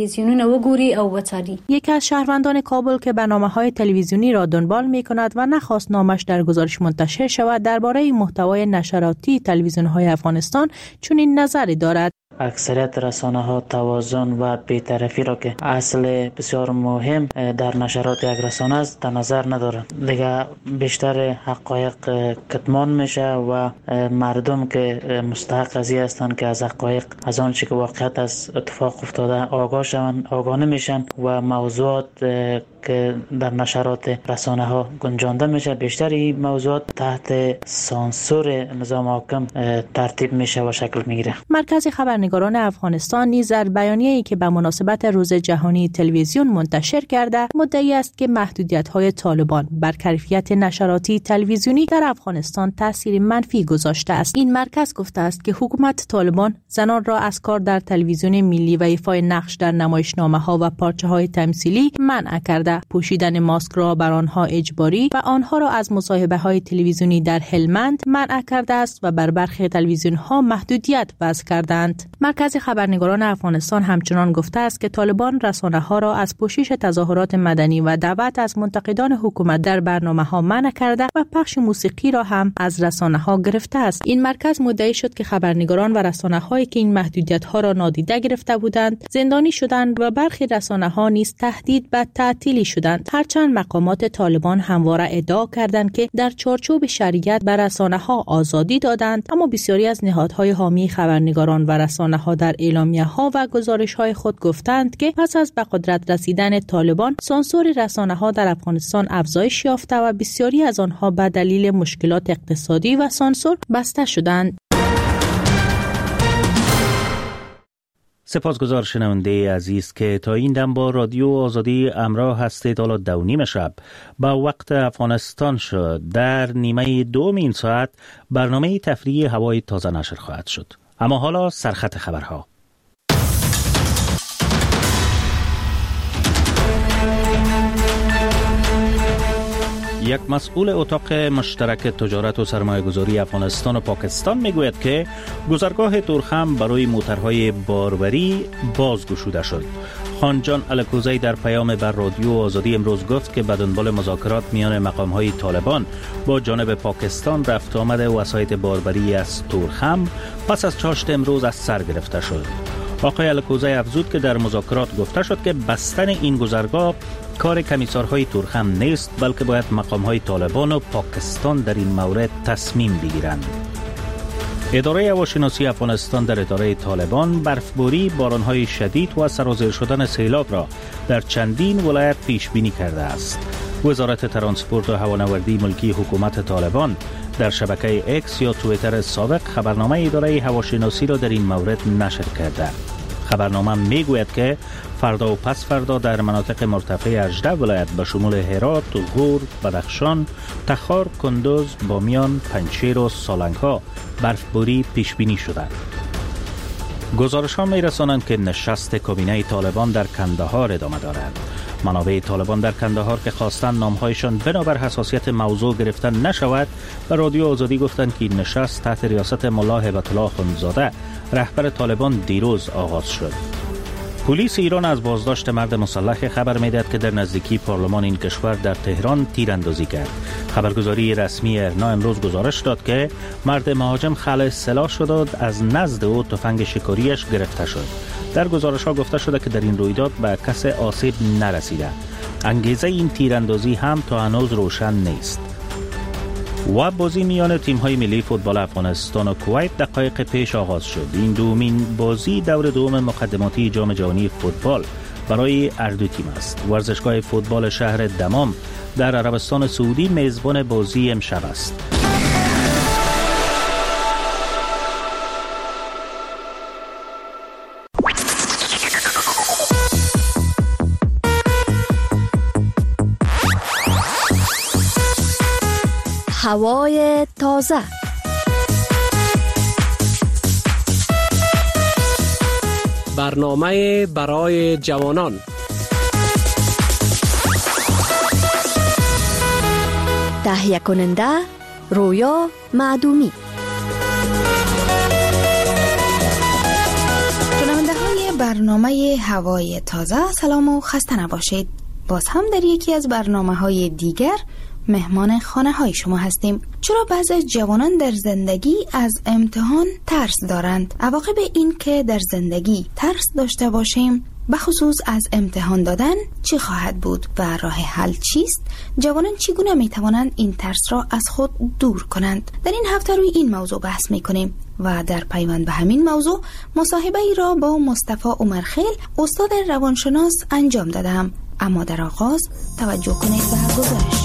یکی از شهروندان کابل که برنامه‌های تلویزیونی را دنبال می‌کند و نخواست نامش در گزارش منتشر شود، درباره محتوای نشراتی تلویزیون‌های افغانستان چنین نظری دارد: اکثریت رسانه‌ها توازن و بی‌طرفی را که اصل بسیار مهم در نشرات یک رسانه است در نظر ندارند. دیگه بیشتر حقایق کتمان میشه و مردم که مستحق از این هستند که از حقایق، از آن چیزی که واقعیت از اتفاق افتاده آگاه شوند، آگاه نمیشن و موضوعات که در نشرات رسانه ها گنجانده میشه، بیشتر این موضوعات تحت سانسور نظام حاکم ترتیب میشه و شکل میگیره. مرکز خبرنگاران افغانستان نیز در بیانیه‌ای که به مناسبت روز جهانی تلویزیون منتشر کرده مدعی است که محدودیت‌های طالبان بر کیفیت نشراتی تلویزیونی در افغانستان تاثیر منفی گذاشته است. این مرکز گفته است که حکومت طالبان زنان را از کار در تلویزیون ملی و ایفای نقش در نمایشنامه‌ها و پارچه‌های تمثیلی منع کرده، پوشیدن ماسک را بر آنها اجباری و آنها را از مصاحبه‌های تلویزیونی در هلمند منع کرده است و بر برخی تلویزیون‌ها محدودیت وضع کردند. مرکز خبرنگاران افغانستان همچنان گفته است که طالبان رسانه‌ها را از پوشش تظاهرات مدنی و دعوت از منتقدان حکومت در برنامه‌ها منع کرده و پخش موسیقی را هم از رسانه‌ها گرفته است. این مرکز مدعی شد که خبرنگاران و رسانه‌هایی که این محدودیت‌ها را نادیده گرفته بودند زندانی شدند و برخی رسانه‌ها نیز تهدید به تعطیل متولی شدند. هرچند مقامات طالبان همواره ادعا کردند که در چارچوب شریعت به رسانه‌ها آزادی دادند، اما بسیاری از نهادهای حامی خبرنگاران و رسانه‌ها در اعلامیه‌ها و گزارش‌های خود گفتند که پس از به قدرت رسیدن طالبان سانسور رسانه‌ها در افغانستان افزایش یافته و بسیاری از آنها به دلیل مشکلات اقتصادی و سانسور بسته شدند. سپاسگزار شنونده عزیز که تا این دم با رادیو آزادی همراه هستید. حالا 2:30 شب با وقت افغانستان شد. در نیمه دوم این ساعت برنامه تفریحی هوای تازه نشر خواهد شد. اما حالا سرخط خبرها. یک مسئول اتاق مشترک تجارت و سرمایه‌گذاری افغانستان و پاکستان میگوید که گذرگاه تورخم برای موترهای باربری بازگشوده شد. خانجان الکوزی در پیام بر رادیو آزادی امروز گفت که به دنبال مذاکرات میان مقام‌های طالبان با جانب پاکستان رفت آمد وسایط باربری از تورخم پس از چاشت امروز از سر گرفته شد. آقای الکوزی افزود که در مذاکرات گفته شد که بستن این گذرگاه کار کمیسارهای تورخم نیست، بلکه باید مقامهای طالبان و پاکستان در این مورد تصمیم بگیرند. اداره هواشناسی افغانستان در اداره طالبان برفباری، بارانهای شدید و سرازیر شدن سیلاب را در چندین ولایت پیش بینی کرده است. وزارت ترانسپورت و هوانوردی ملکی حکومت طالبان در شبکه اکس یا توییتر سابق خبرنامه اداره هواشناسی را در این مورد نشر کرده. خبرنامه میگوید که فردا و پس فردا در مناطق مرتفع 18 ولایت به شمول هرات، غور، بدخشان، تخار، کندوز، بامیان، پنجشیر و سالنگ‌ها برفباری پیش بینی شده. گزارش‌ها می‌رسانند که نشست کابینه طالبان در کندهار ادامه دارد. منابع طالبان در کندهار که خواستند نامهایشان بنابر حساسیت موضوع گرفتن نشود، به رادیو آزادی گفتند که این نشست تحت ریاست ملا هیبت الله اخندزاده رهبر طالبان دیروز آغاز شد. پلیس ایران از بازداشت مرد مسلح خبر می‌دهد که در نزدیکی پارلمان این کشور در تهران تیراندازی کرد. خبرگزاری رسمی ارنا امروز گزارش داد که مرد مهاجم خلع سلاح شد و از نزد او تفنگ شکاریش گرفته شد. در گزارش‌ها گفته شده که در این رویداد به کس آسیب نرسیده. انگیزه این تیراندازی هم تا هنوز روشن نیست. و بازی میان تیم‌های ملی فوتبال افغانستان و کویت دقایق پیش آغاز شد. این دومین بازی دور دوم مقدماتی جام جهانی فوتبال برای هر دو تیم است. ورزشگاه فوتبال شهر دمام در عربستان سعودی میزبان بازی امشب است. هوای تازه. برنامه برای جوانان. تهیه کننده رویا معدومی. شنونده های برنامه هوای تازه، سلام و خسته نباشید. باز هم در یکی از برنامه های دیگر مهمان خانه های شما هستیم. چرا بعضی از جوانان در زندگی از امتحان ترس دارند؟ عواقب این که در زندگی ترس داشته باشیم بخصوص از امتحان دادن چی خواهد بود و راه حل چیست؟ جوانان چگونه می توانند این ترس را از خود دور کنند؟ در این هفته روی این موضوع بحث می کنیم و در پیوند به همین موضوع مصاحبه ای را با مصطفی عمرخیل استاد روانشناس انجام دادم. اما در آغاز توجه کنید به گزارش.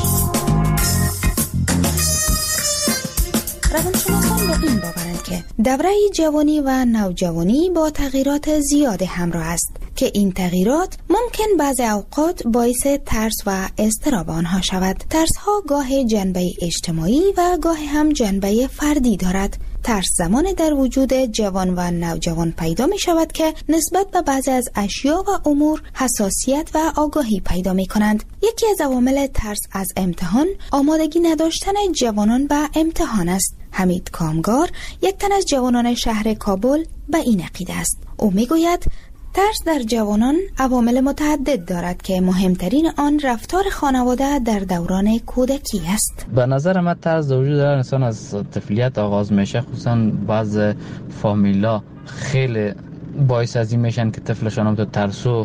روانشناسان به این باورند که دوره جوانی و نوجوانی با تغییرات زیاد همراه است که این تغییرات ممکن بعضی اوقات باعث ترس و اضطراب آنها شود. ترس ها گاه جنبه اجتماعی و گاه هم جنبه فردی دارد. ترس زمان در وجود جوان و نوجوان پیدا می شود که نسبت به بعضی از اشیا و امور حساسیت و آگاهی پیدا می کنند. یکی از عوامل ترس از امتحان آمادگی نداشتن جوانان به امتحان است. حمید کامگار، یک تن از جوانان شهر کابل، به این عقیده است. او می گوید ترس در جوانان عوامل متعدد دارد که مهمترین آن رفتار خانواده در دوران کودکی است. به نظر من ترس در وجود انسان از طفولیت آغاز میشه، خصوصا بعض فامیلا خیلی باعث از این میشن که طفلشان هم تو ترسو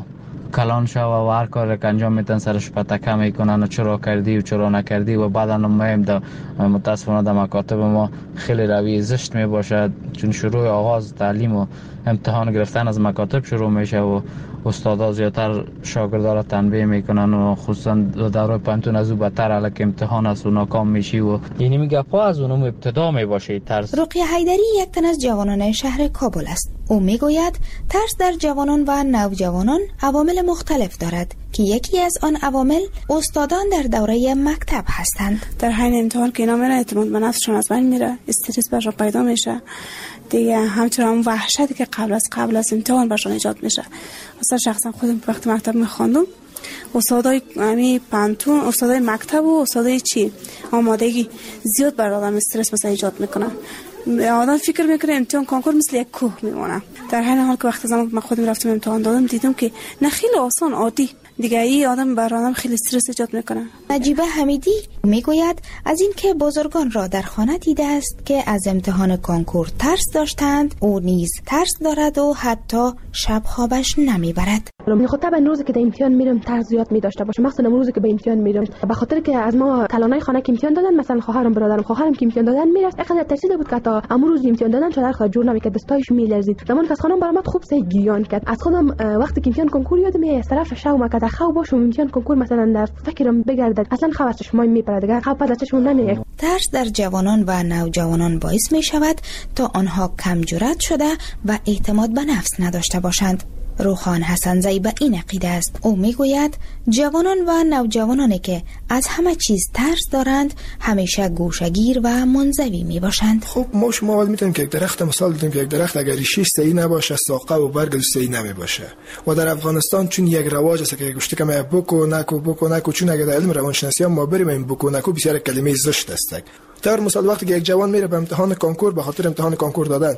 کلان شو و هر کار که انجام میتن سرش پتکه میکنن و چرا کردی و چرا نکردی و بعدا مهم ده متاسفانه در مکاتب ما خیلی روی زشت می باشد، چون شروع آغاز تعلیم و امتحان گرفتن از مکاتب شروع میشه و استادا زیادتر شاگردا را تنبیه میکنن و خصوصا دوره پانتون از او بدتر الک امتحان است و ناکام میشی و یعنی میگه پا از اونم ابتدا میباشه ترس. رقیه حیدری یک تن از جوانان شهر کابل است. او میگوید ترس در جوانان و نوجوانان عوامل مختلف دارد که یکی از آن عوامل استادان در دوره مکتب هستند. در حین امتحان که اینا میرن اعتماد به نفسشون از بین میره، استرس برشون پیدا میشه دیگه، همچنان وحشتی که قبل از امتحان برشون ایجاد میشه. مثلا شخصا خودم وقتی مکتب میخواندم استادای پانتون، استادای مکتب و استادای آمادگی زیاد بر آدم استرس مثلا ایجاد میکنن. آدم فکر میکنه امتحان کنکور مثل یک کوه میمونه، در حین حال که وقتی زمان من خودم رفتم امتحان دادم دیدم که نه خیلی آسان عادی دیگه، ای آدم بر آدم خیلی استرس ایجاد میکنه. نجیبه حمیدی میگوید از این که بزرگان را در خانه دیده است که از امتحان کنکور ترس داشتند، او نیز ترس دارد و حتی شب خوابش نمیبرد. خب طبعا روزی که در امتحان میرم ترس زیاد می‌داشته باشه، مثلا روزی که به امتحان میرم به خاطر که از ما کلانای خانه که امتحان دادن، مثلا خواهرم برادرم خواهرم که امتحان دادن میرفت، اینقدر ترسیده بود که تا امروز امتحان دادن چادر خود جور نمیکرد، دستایش میلرزید. زمان که از خانم برام خوب سه گریان کرد. از خودم وقتی که امتحان کنکور یادم از طرف شوم که خو باشم امتحان کنکور مثلا در فکرم بگردد، اصلا خو از چشمای میپرد، دیگه خو از چشم نمیاد. ترس در جوانان و نوجوانان باعث می شود تا آنها کم جرأت شده و اعتماد به نفس نداشته باشند. روخان حسنزی به این عقیده است. او میگوید جوانان و نوجوانانی که از همه چیز ترس دارند همیشه گوشه‌گیر و منزوی می باشند. خب ما شما اول میتونیم که یک درخت مثال بدیم که یک درخت اگر ریشش صحیح نباشه ساقه و برگ صحیح نمی باشه. و در افغانستان چون یک رواج است که گوشتی که ما بوکو نکو چون اگر در علم روانشناسی ما بریم این بوکو نکو بسیار کلمه زشت است. در مثال وقتی که یک جوان میره به امتحان کنکور به خاطر امتحان کنکور دادن،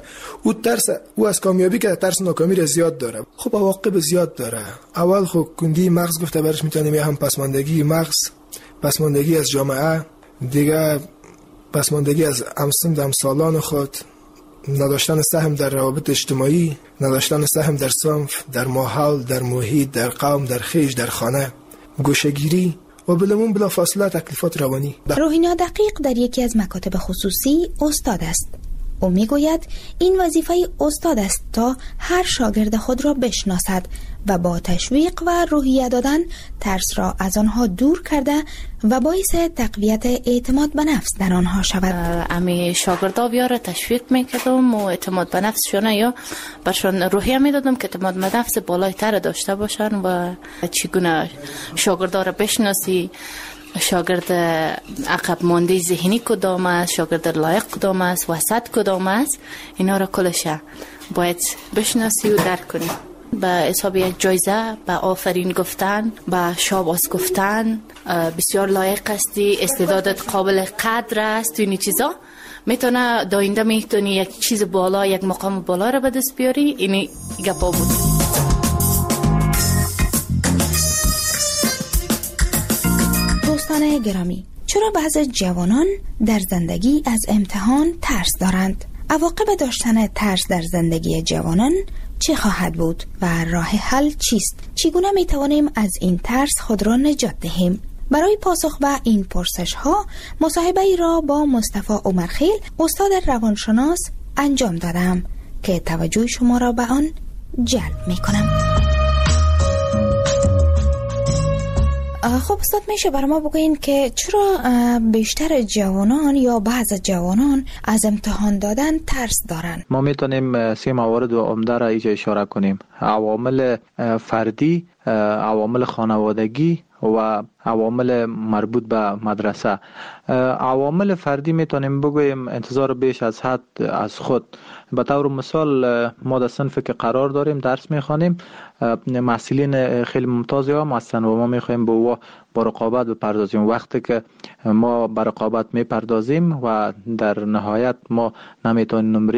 او از کامیابی که ترس ناکامی را زیاد داره. خب عواقب زیاد داره. اول خب کندی مغز گفته برش میتونیم هم پسماندگی مغز، پسماندگی از جامعه، دیگه پسماندگی از همسالان خود، نداشتن سهم در روابط اجتماعی، نداشتن سهم در صنف، در ماحول، در محیط، در قوم، در خیش، در خانه، گوشه‌گیری و بلا فاصله تکلیفات روانی. روحینا دقیق در یکی از مکاتب خصوصی استاد است. او میگوید این وظیفه استاد است تا هر شاگرد خود را بشناسد و با تشویق و روحیه دادن ترس را از آنها دور کرده و باعث تقویت اعتماد به نفس در آنها شود. امی شاگردا بیاره تشویق میکردم و اعتماد به نفسشون یا برشون روحیه میدادم که اعتماد به نفس بالاتر داشته باشن و چگونه شاگردا را بشناسی، شاگرد عقب مانده ذهنی کدام است، شاگرد لایق کدام است، وسط کدام است، اینا را کلش باید بشناسی و درک کنی. به حساب یک جایزه، به آفرین گفتن، به شاباس گفتن، بسیار لایق هستی، استعدادت قابل قدر است، اینی چیزا میتونه داینده میتونی یک چیز بالا، یک مقام بالا را به دست بیاری. اینی گپا بود. دوستان گرامی، چرا بعضی جوانان در زندگی از امتحان ترس دارند؟ عواقب داشتن ترس در زندگی جوانان چه خواهد بود و راه حل چیست؟ چگونه می توانیم از این ترس خود را نجات دهیم؟ برای پاسخ به این پرسش ها مصاحبه ای را با مصطفی عمرخیل استاد روانشناس انجام دادم که توجه شما را به آن جلب می کنم. خب استاد، میشه برای ما بگوین که چرا بیشتر جوانان یا بعض جوانان از امتحان دادن ترس دارن؟ ما میتونیم 3 موارد عمده را اینجا اشاره کنیم: عوامل فردی، عوامل خانوادگی و عوامل مربوط به مدرسه. عوامل فردی میتونیم بگوییم انتظار بیش از حد از خود. به طور مثال ما در صنفی که قرار داریم درس میخوانیم، محصلین خیلی ممتازی هم هستن و ما میخوایم با رقابت بپردازیم. وقتی که ما به رقابت میپردازیم و در نهایت ما نمیتونیم نمره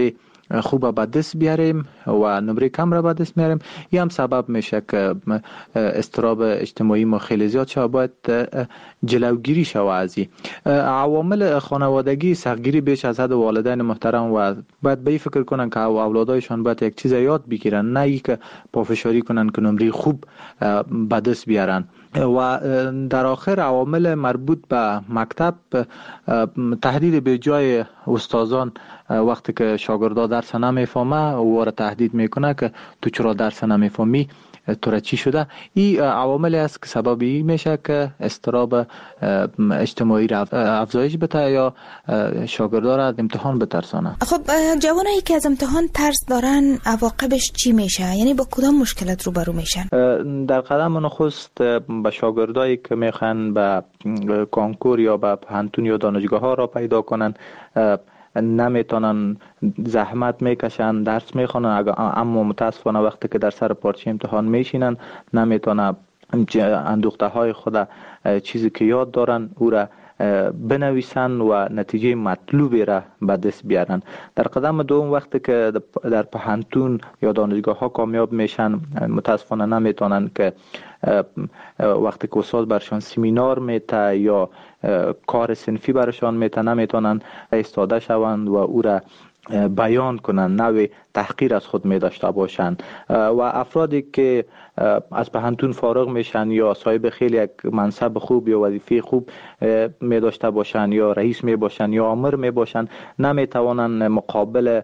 خوب به دست بیاریم و نمره کم را به دست میاریم. این هم سبب میشه که اضطراب اجتماعی ما خیلی زیاد شود. باید جلوگیری شود از این عوامل خانوادگی. سختگیری بیش از حد والدین محترم و باید به این فکر کنن که اولادایشان باید یک چیز یاد بگیرن، نه ای که پافشاری کنن که نمره خوب به دست بیارن. و در آخر عوامل مربوط به مکتب، تهدید به جای استادان وقتی که شاگردا درس نمیفهمه و را تهدید میکنه که تو چرا درس نمیفهمی، تو را چی شده. این عواملی است که سببی میشه که اضطراب اجتماعی را افزایش بده یا شاگردا را از امتحان بترسانه. خب جوانایی که از امتحان ترس دارن عواقبش چی میشه؟ یعنی با کدام مشکلات روبرو میشن؟ در قدم نخست به شاگردایی که میخوان به کنکور یا به پانتون یا دانشگاه ها را پیدا کنن، نمیتونن، زحمت میکشن، درس میخونن، اما متاسفانه وقتی که در سر پارچه امتحان میشینن نمیتونن اندوخته های خود چیزی که یاد دارن او را بنویسن و نتیجه مطلوبی را به دست بیارن. در قدم دوم وقتی که در پانتون یا دانشگاه ها کامیاب میشن، متاسفانه نمیتونن که وقتی که استاد برشان سمینار میته یا کار صنفی برشان میته نمیتونن ایستاده شوند و او را بیان کنن، نوع تحقیر از خود می داشته باشند. و افرادی که از پانتون فارغ میشن یا صاحب خیلی یک منصب خوب یا وظیفه خوب می داشته باشند یا رئیس می باشند یا آمر می باشند، نمی توانند مقابل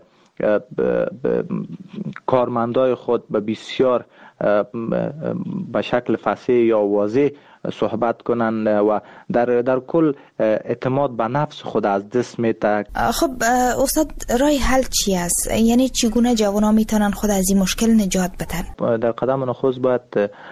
کارمندای خود به بسیار به شکل فصیح یا واضح صحبت کنند و در کل اعتماد به نفس خود از دست میده. خب استاد، راه حل چی است؟ یعنی چگونه جوانان میتونن خود از این مشکل نجات بدن؟ در قدم نخست باید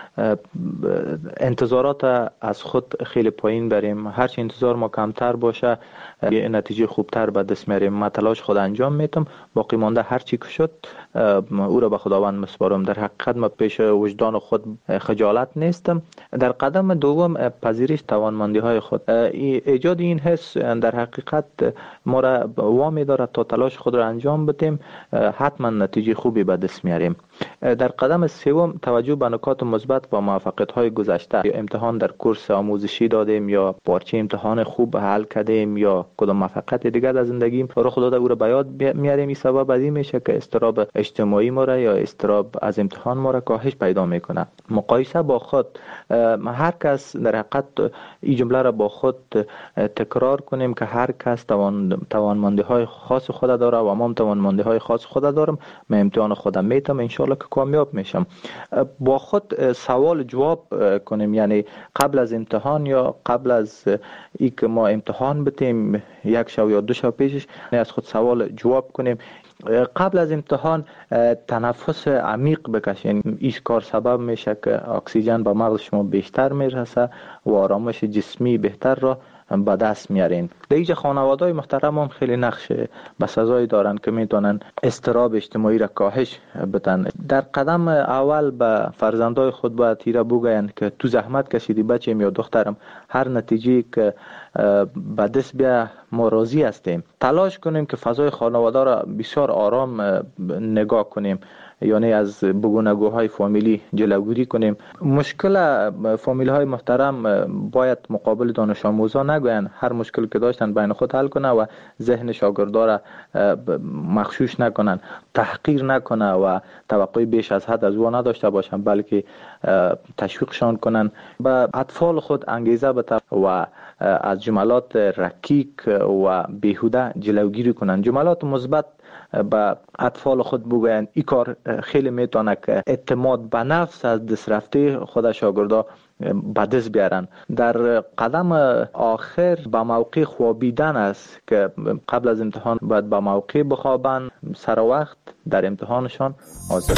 انتظارات از خود خیلی پایین بریم. هرچی انتظار ما کمتر باشه یه نتیجه خوبتر به دست میاریم. من تلاش خود انجام میتم، باقی مانده هرچی که شد او را به خداوند مسپارم. در حقیقت ما پیش وجدان خود خجالت نیستم. در قدم دوم پذیرش توانمندی های خود. ایجاد این حس در حقیقت ما را وامی دارد تا تلاش خود را انجام بدیم، حتما نتیجه خوبی به دست میاریم. در قدم سوم توجه به نکات مثبت و موفقیت های گذشته. امتحان در کورس آموزشی دادیم یا پارچه امتحان خوب حل کردیم یا کدام موفقیت دیگر در زندگیم رخ داده، او را به یاد میاریم. این سبب از این میشه که اضطراب اجتماعی ما را یا اضطراب از امتحان ما را کاهش پیدا میکنه. مقایسه با خود، هر کس در حقیقت این جمله را با خود تکرار کنیم که هر کس توانمندی های خاص خود داره و ما توانمندی های خاص خود دارم. من امتحان خودم میتم، ان شاء الله که کامیاب میشم. با خود سوال جواب کنیم، یعنی قبل از امتحان یا قبل از ای که ما امتحان بتیم یک شب یا دو شب پیشش از خود سوال جواب کنیم. قبل از امتحان تنفس عمیق بکشین. این کار سبب میشه که اکسیژن به مغز شما بیشتر میرسه و آرامش جسمی بهتر را به دست میارین. دیگه خانواده‌های محترم هم خیلی نقش بسزایی دارن که میتونن اضطراب اجتماعی را کاهش بدن. در قدم اول به فرزندای خود باید تیره بگوین که تو زحمت کشیدی بچه‌م یا دخترم، هر نتیجه که به دست بیا ما راضی هستیم. تلاش کنیم که فضای خانواده را بسیار آرام نگاه کنیم، یعنی از بگونگوهای فامیلی جلوگیری کنیم. مشکل فامیلی های محترم باید مقابل دانش آموزان نگوین، هر مشکل که داشتن بین خود حل کنه و ذهن شاگردا را مغشوش نکنن، تحقیر نکنه و توقع بیش از حد از او نداشته باشن، بلکه تشویقشان کنن. به اطفال خود انگیزه بده و از جملات رکیک و بیهوده جلوگیری کنن. جملات مثبت به اطفال خود بگوین. این کار خیلی میتونه که اعتماد به نفس از دست رفته خود شاگردا به دست بیارن. در قدم آخر به موقع خوابیدن است که قبل از امتحان باید به موقع بخوابن، سر وقت در امتحانشان حاضر.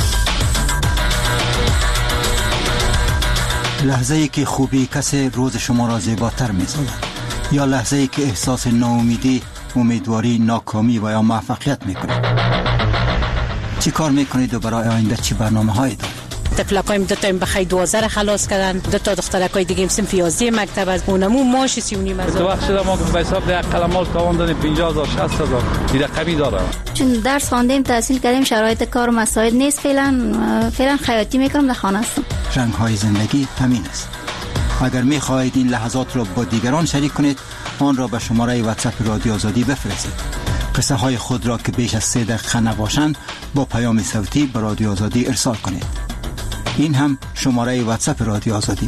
لحظه ای که خوبی کسی روز شما را زیباتر می‌سازد یا لحظه ای که احساس ناامیدی، امیدواری، ناکامی و یا موفقیت میکنید؟ چی کار میکنید و برای آینده چی برنامه هایی دارید؟ تفلکایم دو تا بخای 12 خلاص کردن، دو تا دخترکای دیگه صنف 11 مکتب از اونمو ماش 3.5 وقت شده ما به حساب ده قلمال تاوان دادیم 50,000 60,000 این رقمی داره. چون درس خواندیم تحصیل کردیم شرایط کار مساعد نیست، فعلا خیاطی میکنم در خانه هستم. رنگ های زندگی همین است. اگر می خواهید این لحظات را با دیگران شریک کنید آن را به شماره واتساپ رادیو آزادی بفرستید. قصه های خود را که بیش از 3 دقیقه نباشند با پیام صوتی به رادیو آزادی ارسال کنید. این هم شماره واتساپ رادیو آزادی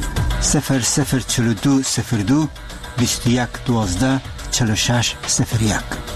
004202 21 12 46 01.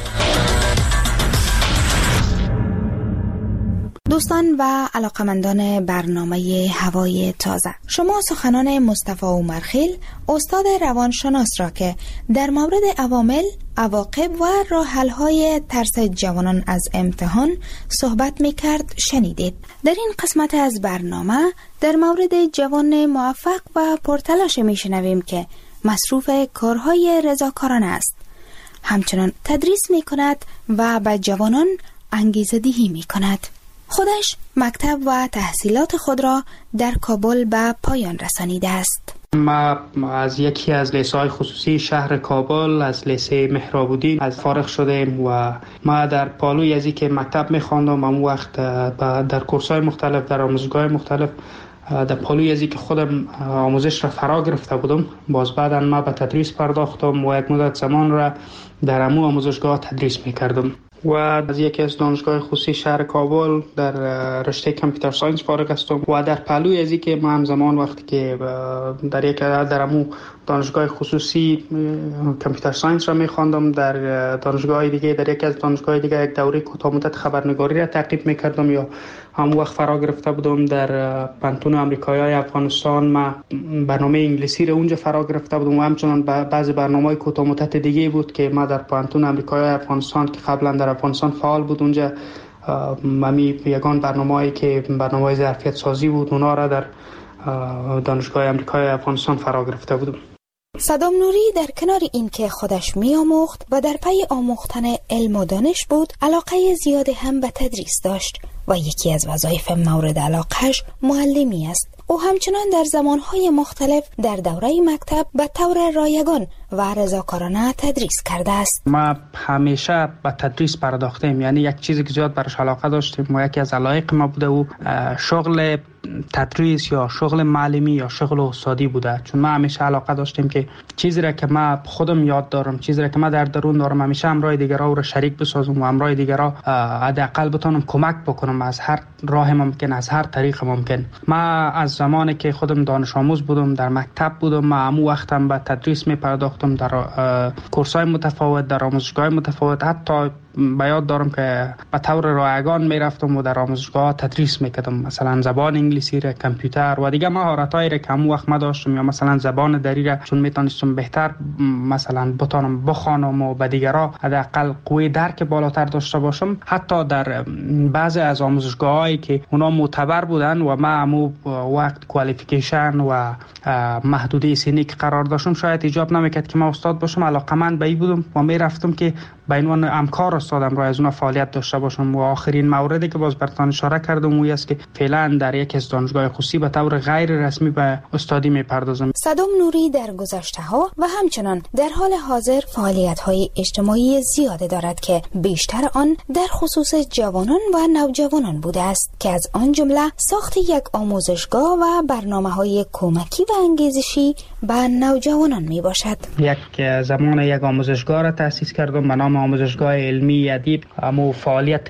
دوستان و علاقمندان برنامه هوای تازه، شما سخنان مصطفی عمرخیل استاد روانشناس را که در مورد عوامل، عواقب و راه‌حل‌های ترس جوانان از امتحان صحبت می‌کرد شنیدید. در این قسمت از برنامه در مورد جوان موفق و پرتلاش می‌شنویم که مصروف کارهای رضاکارانه است. همچنان تدریس می‌کند و به جوانان انگیزه‌دهی می‌کند. خودش مکتب و تحصیلات خود را در کابل به پایان رسانیده است. ما از یکی از لیسه‌های خصوصی شهر کابل از لیسه مهراب‌الدین از فارغ شدیم و ما در پالوی از که مکتب می‌خواندم اون وقت در کورس‌های مختلف در آموزشگاه مختلف در پالوی از که خودم آموزش را فرا گرفته بودم. باز بعدا ما به تدریس پرداختم و یک مدت زمان را در امو آموزشگاه تدریس می‌کردم و از یکی از دانشگاه خصوصی شهر کابل در رشته کامپیوتر ساینس فارغ هستم و در پهلوی از که ما همزمان وقتی که در امو دانشگاه خصوصی کامپیوتر ساینس را می‌خواندم در دانشگاه دیگه در یکی از دانشگاه دیگه یک دوره کوتاه مدت خبرنگاری را تعقیب می‌کردم یا همون وقت فرا گرفته بودم در پانتون آمریکایی افغانستان. ما برنامه انگلیسی را اونجا فرا گرفته بودم و همچنان بعضی برنامه‌های کوتاه مدت دیگه بود که ما در پانتون آمریکایی افغانستان که قبلا در افغانستان فعال بود اونجا ممی یگان برنامه‌ای که برنامه ظرفیت سازی بود اونا را در دانشگاه آمریکایی افغانستان فرا گرفته بودم. صدام نوری در کنار این که خودش می‌آموخت و در پی آموختن علم و دانش بود، علاقه زیاد هم به تدریس داشت و یکی از وظایف مورد علاقهش معلمی است. او همچنان در زمانهای مختلف در دوره مکتب به طور رایگان و رضاکارانه تدریس کرده است. ما همیشه به تدریس پرداختیم، یعنی یک چیزی که زیاد برش علاقه داشتیم و یکی از علایق ما بوده و شغل تدریس یا شغل معلمی یا شغل استادی بوده. چون ما همیشه علاقه داشتیم که چیزی را که ما خودم یاد دارم، چیزی را که ما در درون دارم، همیشه همراه دیگران رو شریک بسازم و همراه دیگران حداقل بتونم کمک بکنم از هر راه ممکن، از هر طریق ممکن. ما از زمانی که خودم دانش آموز بودم در مکتب بودم، ما همون وقتم به تدریس می پرداختم در کورس‌های متفاوت، در آموزشگاه متفاوت. حتی به یاد دارم که به طور رایگان می رفتم و در آموزشگاه تدریس میکردم، مثلا زبان انگلیسی را، کامپیوتر و دیگه مهارت‌هایی را که همون وقت ما داشتم، یا مثلا زبان دری را چون میتونستم بهتر مثلا بتونم بخوانم و به دیگران حداقل قوی درک بالاتر داشته باشم. حتی در بعضی از آموزشگاهایی که اونا معتبر بودن و ما همون وقت کوالیفیکیشن و محدوده سنی که قرار داشتم شاید ایجاب نمیکرد که ما استاد باشم، علاقه‌مند به این بودم و میرفتم که به عنوان همکار استادم را از اون فعالیت داشته باشم. و آخرین موردی که باز براتون اشاره کردم اون است که فعلا در یک از دانشگاه خصوصی به طور غیر رسمی به استادی میپردازم. صدام نوری در گذشته‌ها و همچنان در حال حاضر فعالیت‌های اجتماعی زیاده دارد که بیشتر آن در خصوص جوانان و نوجوانان بوده است که از آن جمله ساخت یک آموزشگاه و برنامه‌های کمکی و انگیزشی به نوجوانان میباشد. یک زمان یک آموزشگاه را تأسیس کردم به نام آموزشگاه علمی ادیب. اما فعالیت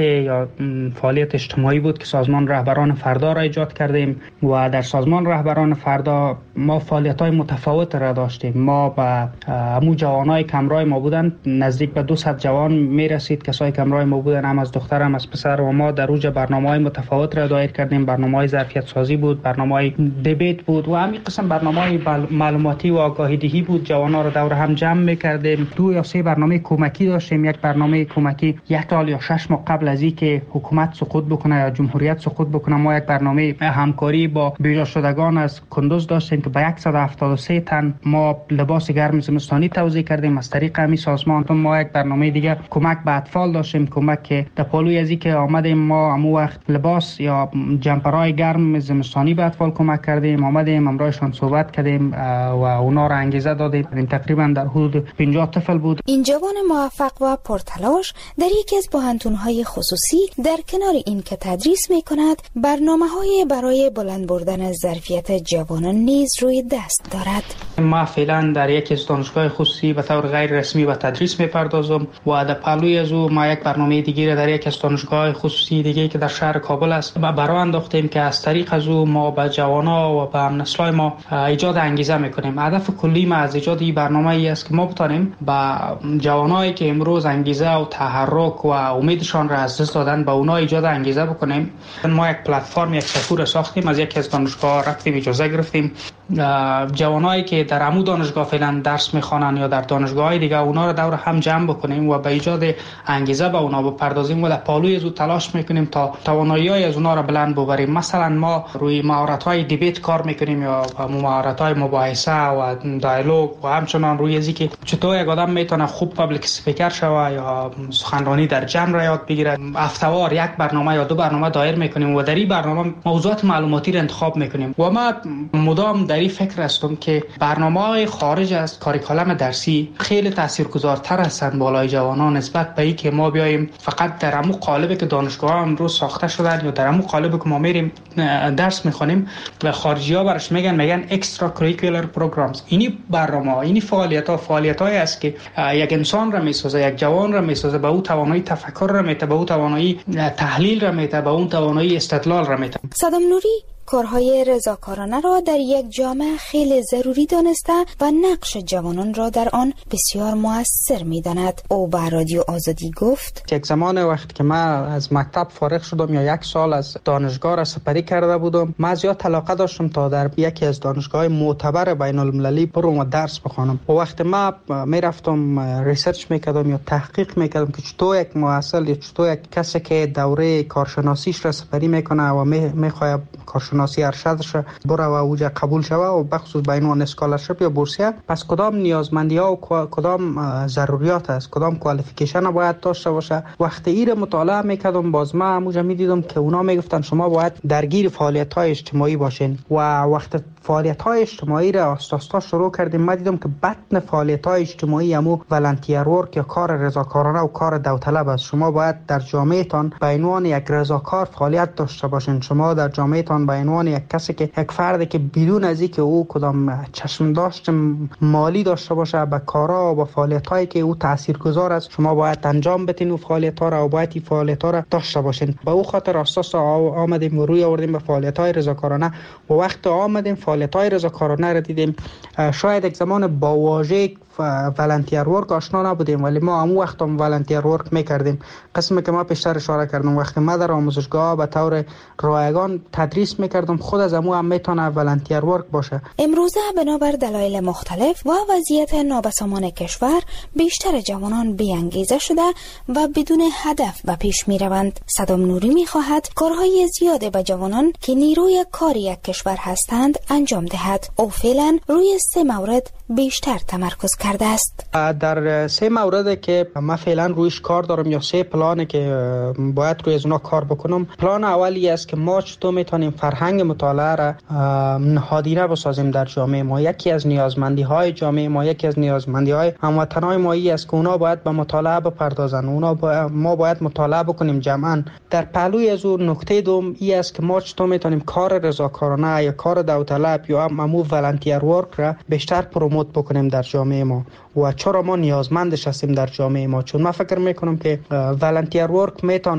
اجتماعی بود که سازمان رهبران فردا را ایجاد کردیم و در سازمان رهبران فردا ما فعالیت‌های متفاوت را داشتیم. ما با همون جوانای کمرای ما بودن نزدیک به 200 جوان میرسید، کسایی کمرای ما بودن، هم از دختر هم از پسر، و ما در اوج برنامه‌های متفاوت را دایر کردیم. برنامه‌های ظرفیت سازی بود، برنامه‌های دیبیت بود و همین قسم برنامه‌های معلوماتی و آگاهی دهی بود. جوانا را دور هم جمع می‌کردیم. 2 یا 3 برنامه کمکی داشتیم. یک برنامه کمکی حکومتی 1 سال یا 6 ماه قبل از اینکه حکومت سقوط بکنه یا جمهوریت سقوط بکنه ما یک برنامه همکاری با بیجا شدگان از کندوز داشتیم که به 173 تن ما لباس گرم زمستانی توزیع کردیم. از طریق همین سازمان ما یک برنامه دیگه کمک به اطفال داشتیم، کمک که در پالوی از اینکه آمدیم ما همون وقت لباس یا جمپرهای گرم زمستانی به اطفال کمک کردیم، آمدیم امرایشان صحبت کردیم و اونا را انگیزه دادیم. تقریبا در حدود 50 طفل بود. این جوان موفق و پرتلاش در یکی از پوهنتون‌های خصوصی در کنار این که تدریس می‌کند برنامه‌های برای بلند بردن ظرفیت جوانان نیز روی دست دارد. ما فعلا در یکی از دانشگاه خصوصی به طور غیر رسمی به تدریس می‌پردازم و در پهلوی از او ما یک برنامه دیگه در یک از دانشگاه خصوصی دیگه که در شهر کابل است برای انداختیم که از طریق از او ما به جوانان و به هم‌نسل‌های ما ایجاد انگیزه می‌کنیم. هدف کلی ما از ایجاد این برنامه ای است که ما بتانیم با جوانایی که امروز انگیزه و تحرک و امیدشان را از دست دادن به اونا ایجاد انگیزه بکنیم. ما یک پلتفرم، یک سفور ساختیم، از یکی از دانشگاه رفتیم اجازه گرفتیم جوانایی که در عمو دانشگاه فعلا درس میخوانن یا در دانشگاه‌های دیگه اونا رو دور هم جمع بکنیم و به ایجاد انگیزه به اونا بپردازیم و در پالوی از تلاش میکنیم تا توانایی‌های از اونا رو بلند ببریم. مثلا ما روی مهارت‌های دیبیت کار میکنیم یا مهارت‌های مباحثه و دیالوگ و همچنان روی ازی که چطور یک آدم میتونه خوب پابلیک اسپیکر شوه یا سخنرانی در جمع را یاد بگیره. هفته‌وار یک برنامه یا 2 برنامه دایر میکنیم و در این برنامه موضوعات معلوماتی را انتخاب میکنیم و ما مدام در این فکر هستم که برنامه‌های خارج از کاریکولم درسی خیلی تاثیرگذارتر هستند بالای جوانان نسبت به اینکه ما بیایم فقط در همون قالبی که دانشگاه امروز ساخته شدن یا در همون قالبی که ما میریم درس میخونیم و خارجی‌ها برش میگن اکسترا کریکولر پروگرامز. اینی برنامه‌ها، اینی فعالیت‌هایی است که یک انسان را میسازه، یک جوان را میسازه، به او توانایی تفکر را میده، به او توانایی تحلیل را میده، به اون توانایی استدلال را میده. صدام نوری کارهای رضاکارانه را در یک جامعه خیلی ضروری دانسته و نقش جوانان را در آن بسیار مؤثر می‌داند. او به رادیو آزادی گفت: یک زمان وقت که من از مکتب فارغ شدم یا 1 سال از دانشگاه را سپری کرده بودم، من زیاد علاقه داشتم تا در یکی از دانشگاه‌های معتبر بین المللی برم و درس بخوانم. و وقتی من میرفتم ریسرچ میکردم یا تحقیق میکردم که چطور یک محصل یا چطور یک کسی که دوره کارشناسیش را سپری میکنه و میخواد کارشناسی ارشدش بره و اوجا قبول شوه و بخصوص به عنوان اسکالرشپ یا بورسیه، پس کدام نیازمندی ها و کدام ضروریات است، کدام کوالیفیکیشن باید داشته باشه. وقتی این مطالعه میکردم باز من همونجا میدیدم که اونا میگفتن شما باید درگیر فعالیت های اجتماعی باشین و وقتی فعالیت های اجتماعی را آستاستا شروع کردیم من دیدم که بطن فعالیت های اجتماعی همو ولنتیر ورک یا کار رضاکارانه و کار داوطلب است. شما باید در جامعهتان به عنوان یک رضاکار فعالیت داشته باشین. شما در جامعهتان به عنوان یک کسی که یک فردی که بدون از اینکه او کدام چشم داشت مالی داشته باشه به کارا و به فعالیت هایی که او تاثیرگذار است شما باید انجام بدین و فعالیت ها را و باید این فعالیت ها را داشته باشین. به او خاطر اساس آمدیم و روی آوردیم به فعالیت های رضاکارانه و وقت آمدیم فعالیت های رضاکارانه را دیدیم. شاید یک زمان با واژه ولنتیر ورک آشنا نبودیم ولی ما همون وقت هم ولنتیر ورک میکردیم. قسمی که ما پیشتر اشاره کردم وقتی ما در آموزشگاه به طور رایگان تدریس میکردم خود از همون هم میتونه ولنتیر ورک باشه. امروزه بنابر دلایل مختلف و وضعیت نابسامان کشور بیشتر جوانان بی‌انگیزه شده و بدون هدف به پیش میروند. صدام نوری میخواهد کارهای زیاده به جوانان که نیروی کار یک کشور هستند انجام دهد. او فعلا روی 3 مورد بیشتر تمرکز کرده است. در 3 موردی که من فعلا رویش کار دارم یا 3 پلانی که باید روی از اونا کار بکنم. پلان اولی است که ما چطور میتونیم فرهنگ مطالعه را نهادینه بسازیم در جامعه ما. یکی از نیازمندی های جامعه ما، یکی از نیازمندی های هموطنان ما است که اونا باید به مطالعه بپردازن. ما باید مطالعه بکنیم جمعاً. در پهلوی از اون نکته دوم این است که ما چطور میتونیم کار رضاکارانه یا کار داوطلب یا همو ولنتیر ورک را بیشتر پروموت بکنیم در جامعه ما و چرا ما نیازمندش هستیم در جامعه ما. چون من فکر میکنم که ولنتیر ورک میتونه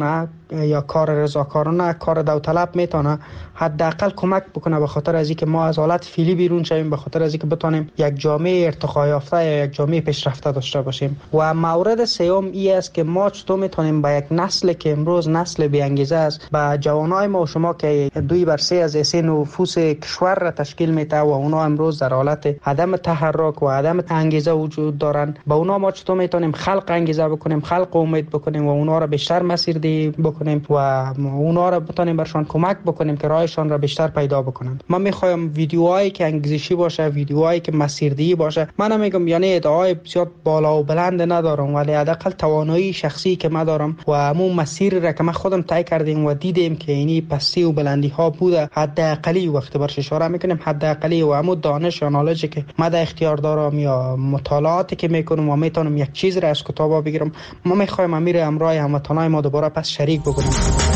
یا کار رضاکارانه، کار داوطلب میتونه حداقل کمک بکنه به خاطر از اینکه ما از حالت فعلی بیرون شویم، به خاطر از اینکه بتونیم یک جامعه ارتقا یافته یا یک جامعه پیشرفته داشته باشیم. و مورد سوم این است که ما چطور میتونیم با یک نسل که امروز نسل بی انگیزه است، با جوانای ما و شما که 2/3 از اسی نفوس کشور را تشکیل میده و اونا امروز در حالت عدم تحرک و عدم انگیزه وجود دارن، با اونا ما چطور میتونیم خلق انگیزه بکنیم، خلق امید بکنیم و اونا را بیشتر مسیردهی بکنیم و اونا را بتونیم برشان کمک بکنیم که راهشان را بیشتر پیدا بکنن. من میخوایم ویدیوهایی که انگیزشی باشه، ویدیوهایی که مسیردهی باشه. من نمیگم یعنی ادعای بسیار بالا و بلند ندارم، ولی حداقل توانایی شخصی که من دارم و همون مسیر را که من خودم طی کردیم و دیدیم که اینی پستی و بلندی ها بوده، حداقلی وقت برش اشاره میکنیم، حداقلی و همون دانش یا نالجی که من در اختیار دارم یا مطالعاتی که میکنم و میتونم یک چیز را از کتابا بگیرم، ما میخوایم امیر امرای هموطنای ما دوباره پس شریک بکنیم.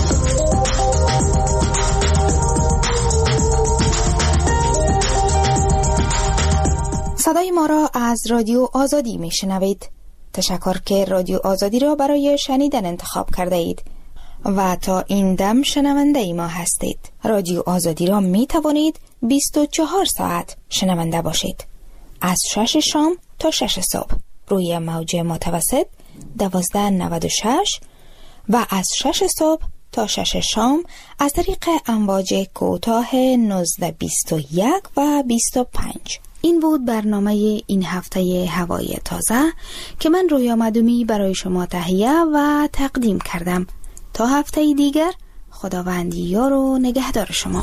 صدای ما را از رادیو آزادی میشنوید. تشکر که رادیو آزادی را برای شنیدن انتخاب کرده اید و تا این دم شنونده ما هستید. رادیو آزادی را می توانید 24 ساعت شنونده باشید، از 6 شام تا 6 صبح روی موج متوسط 1296 و از 6 صبح تا 6 شام از طریق امواج کوتاه 1921 و 25. این بود برنامه این هفته هوای تازه که من رویا مدومی برای شما تهیه و تقدیم کردم. تا هفته دیگر، خداوند یار و نگهدار شما.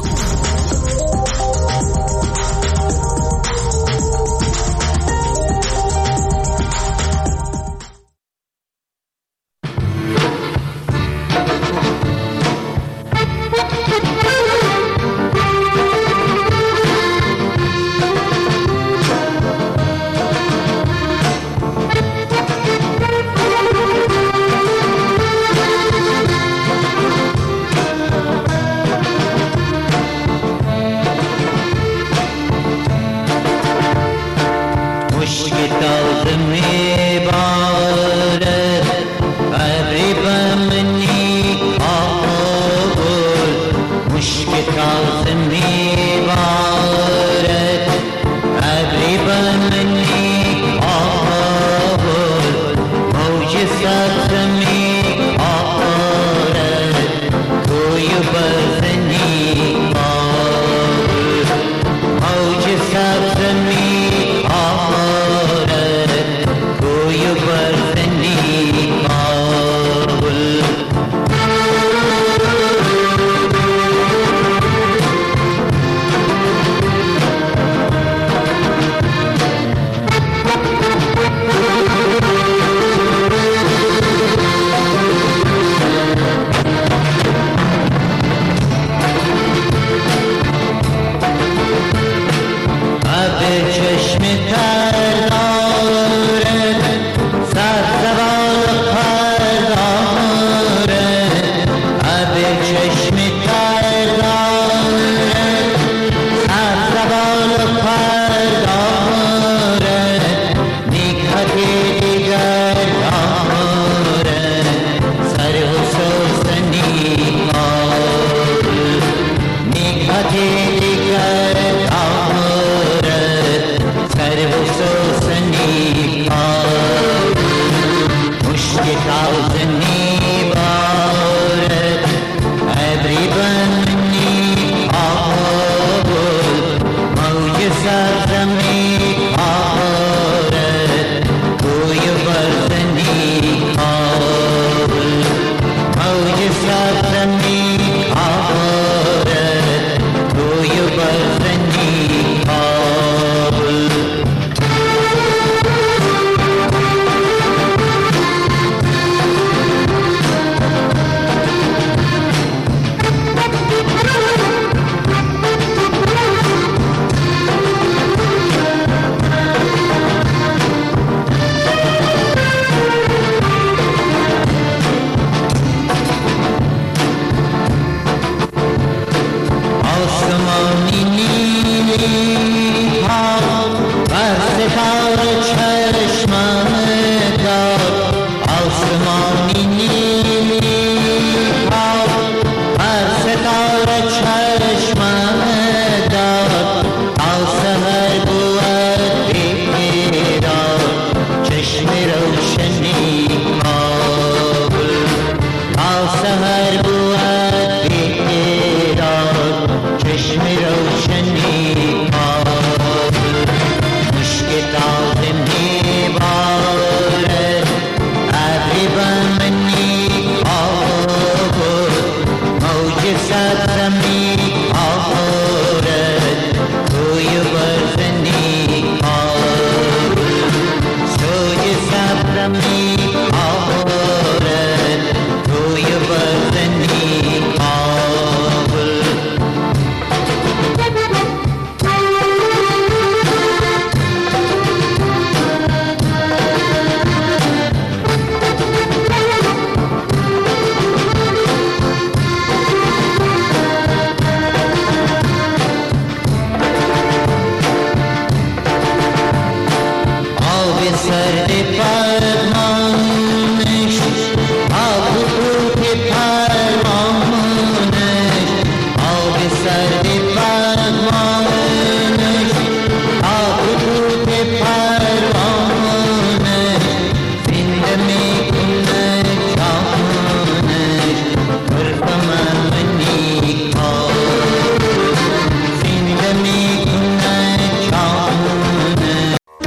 Serde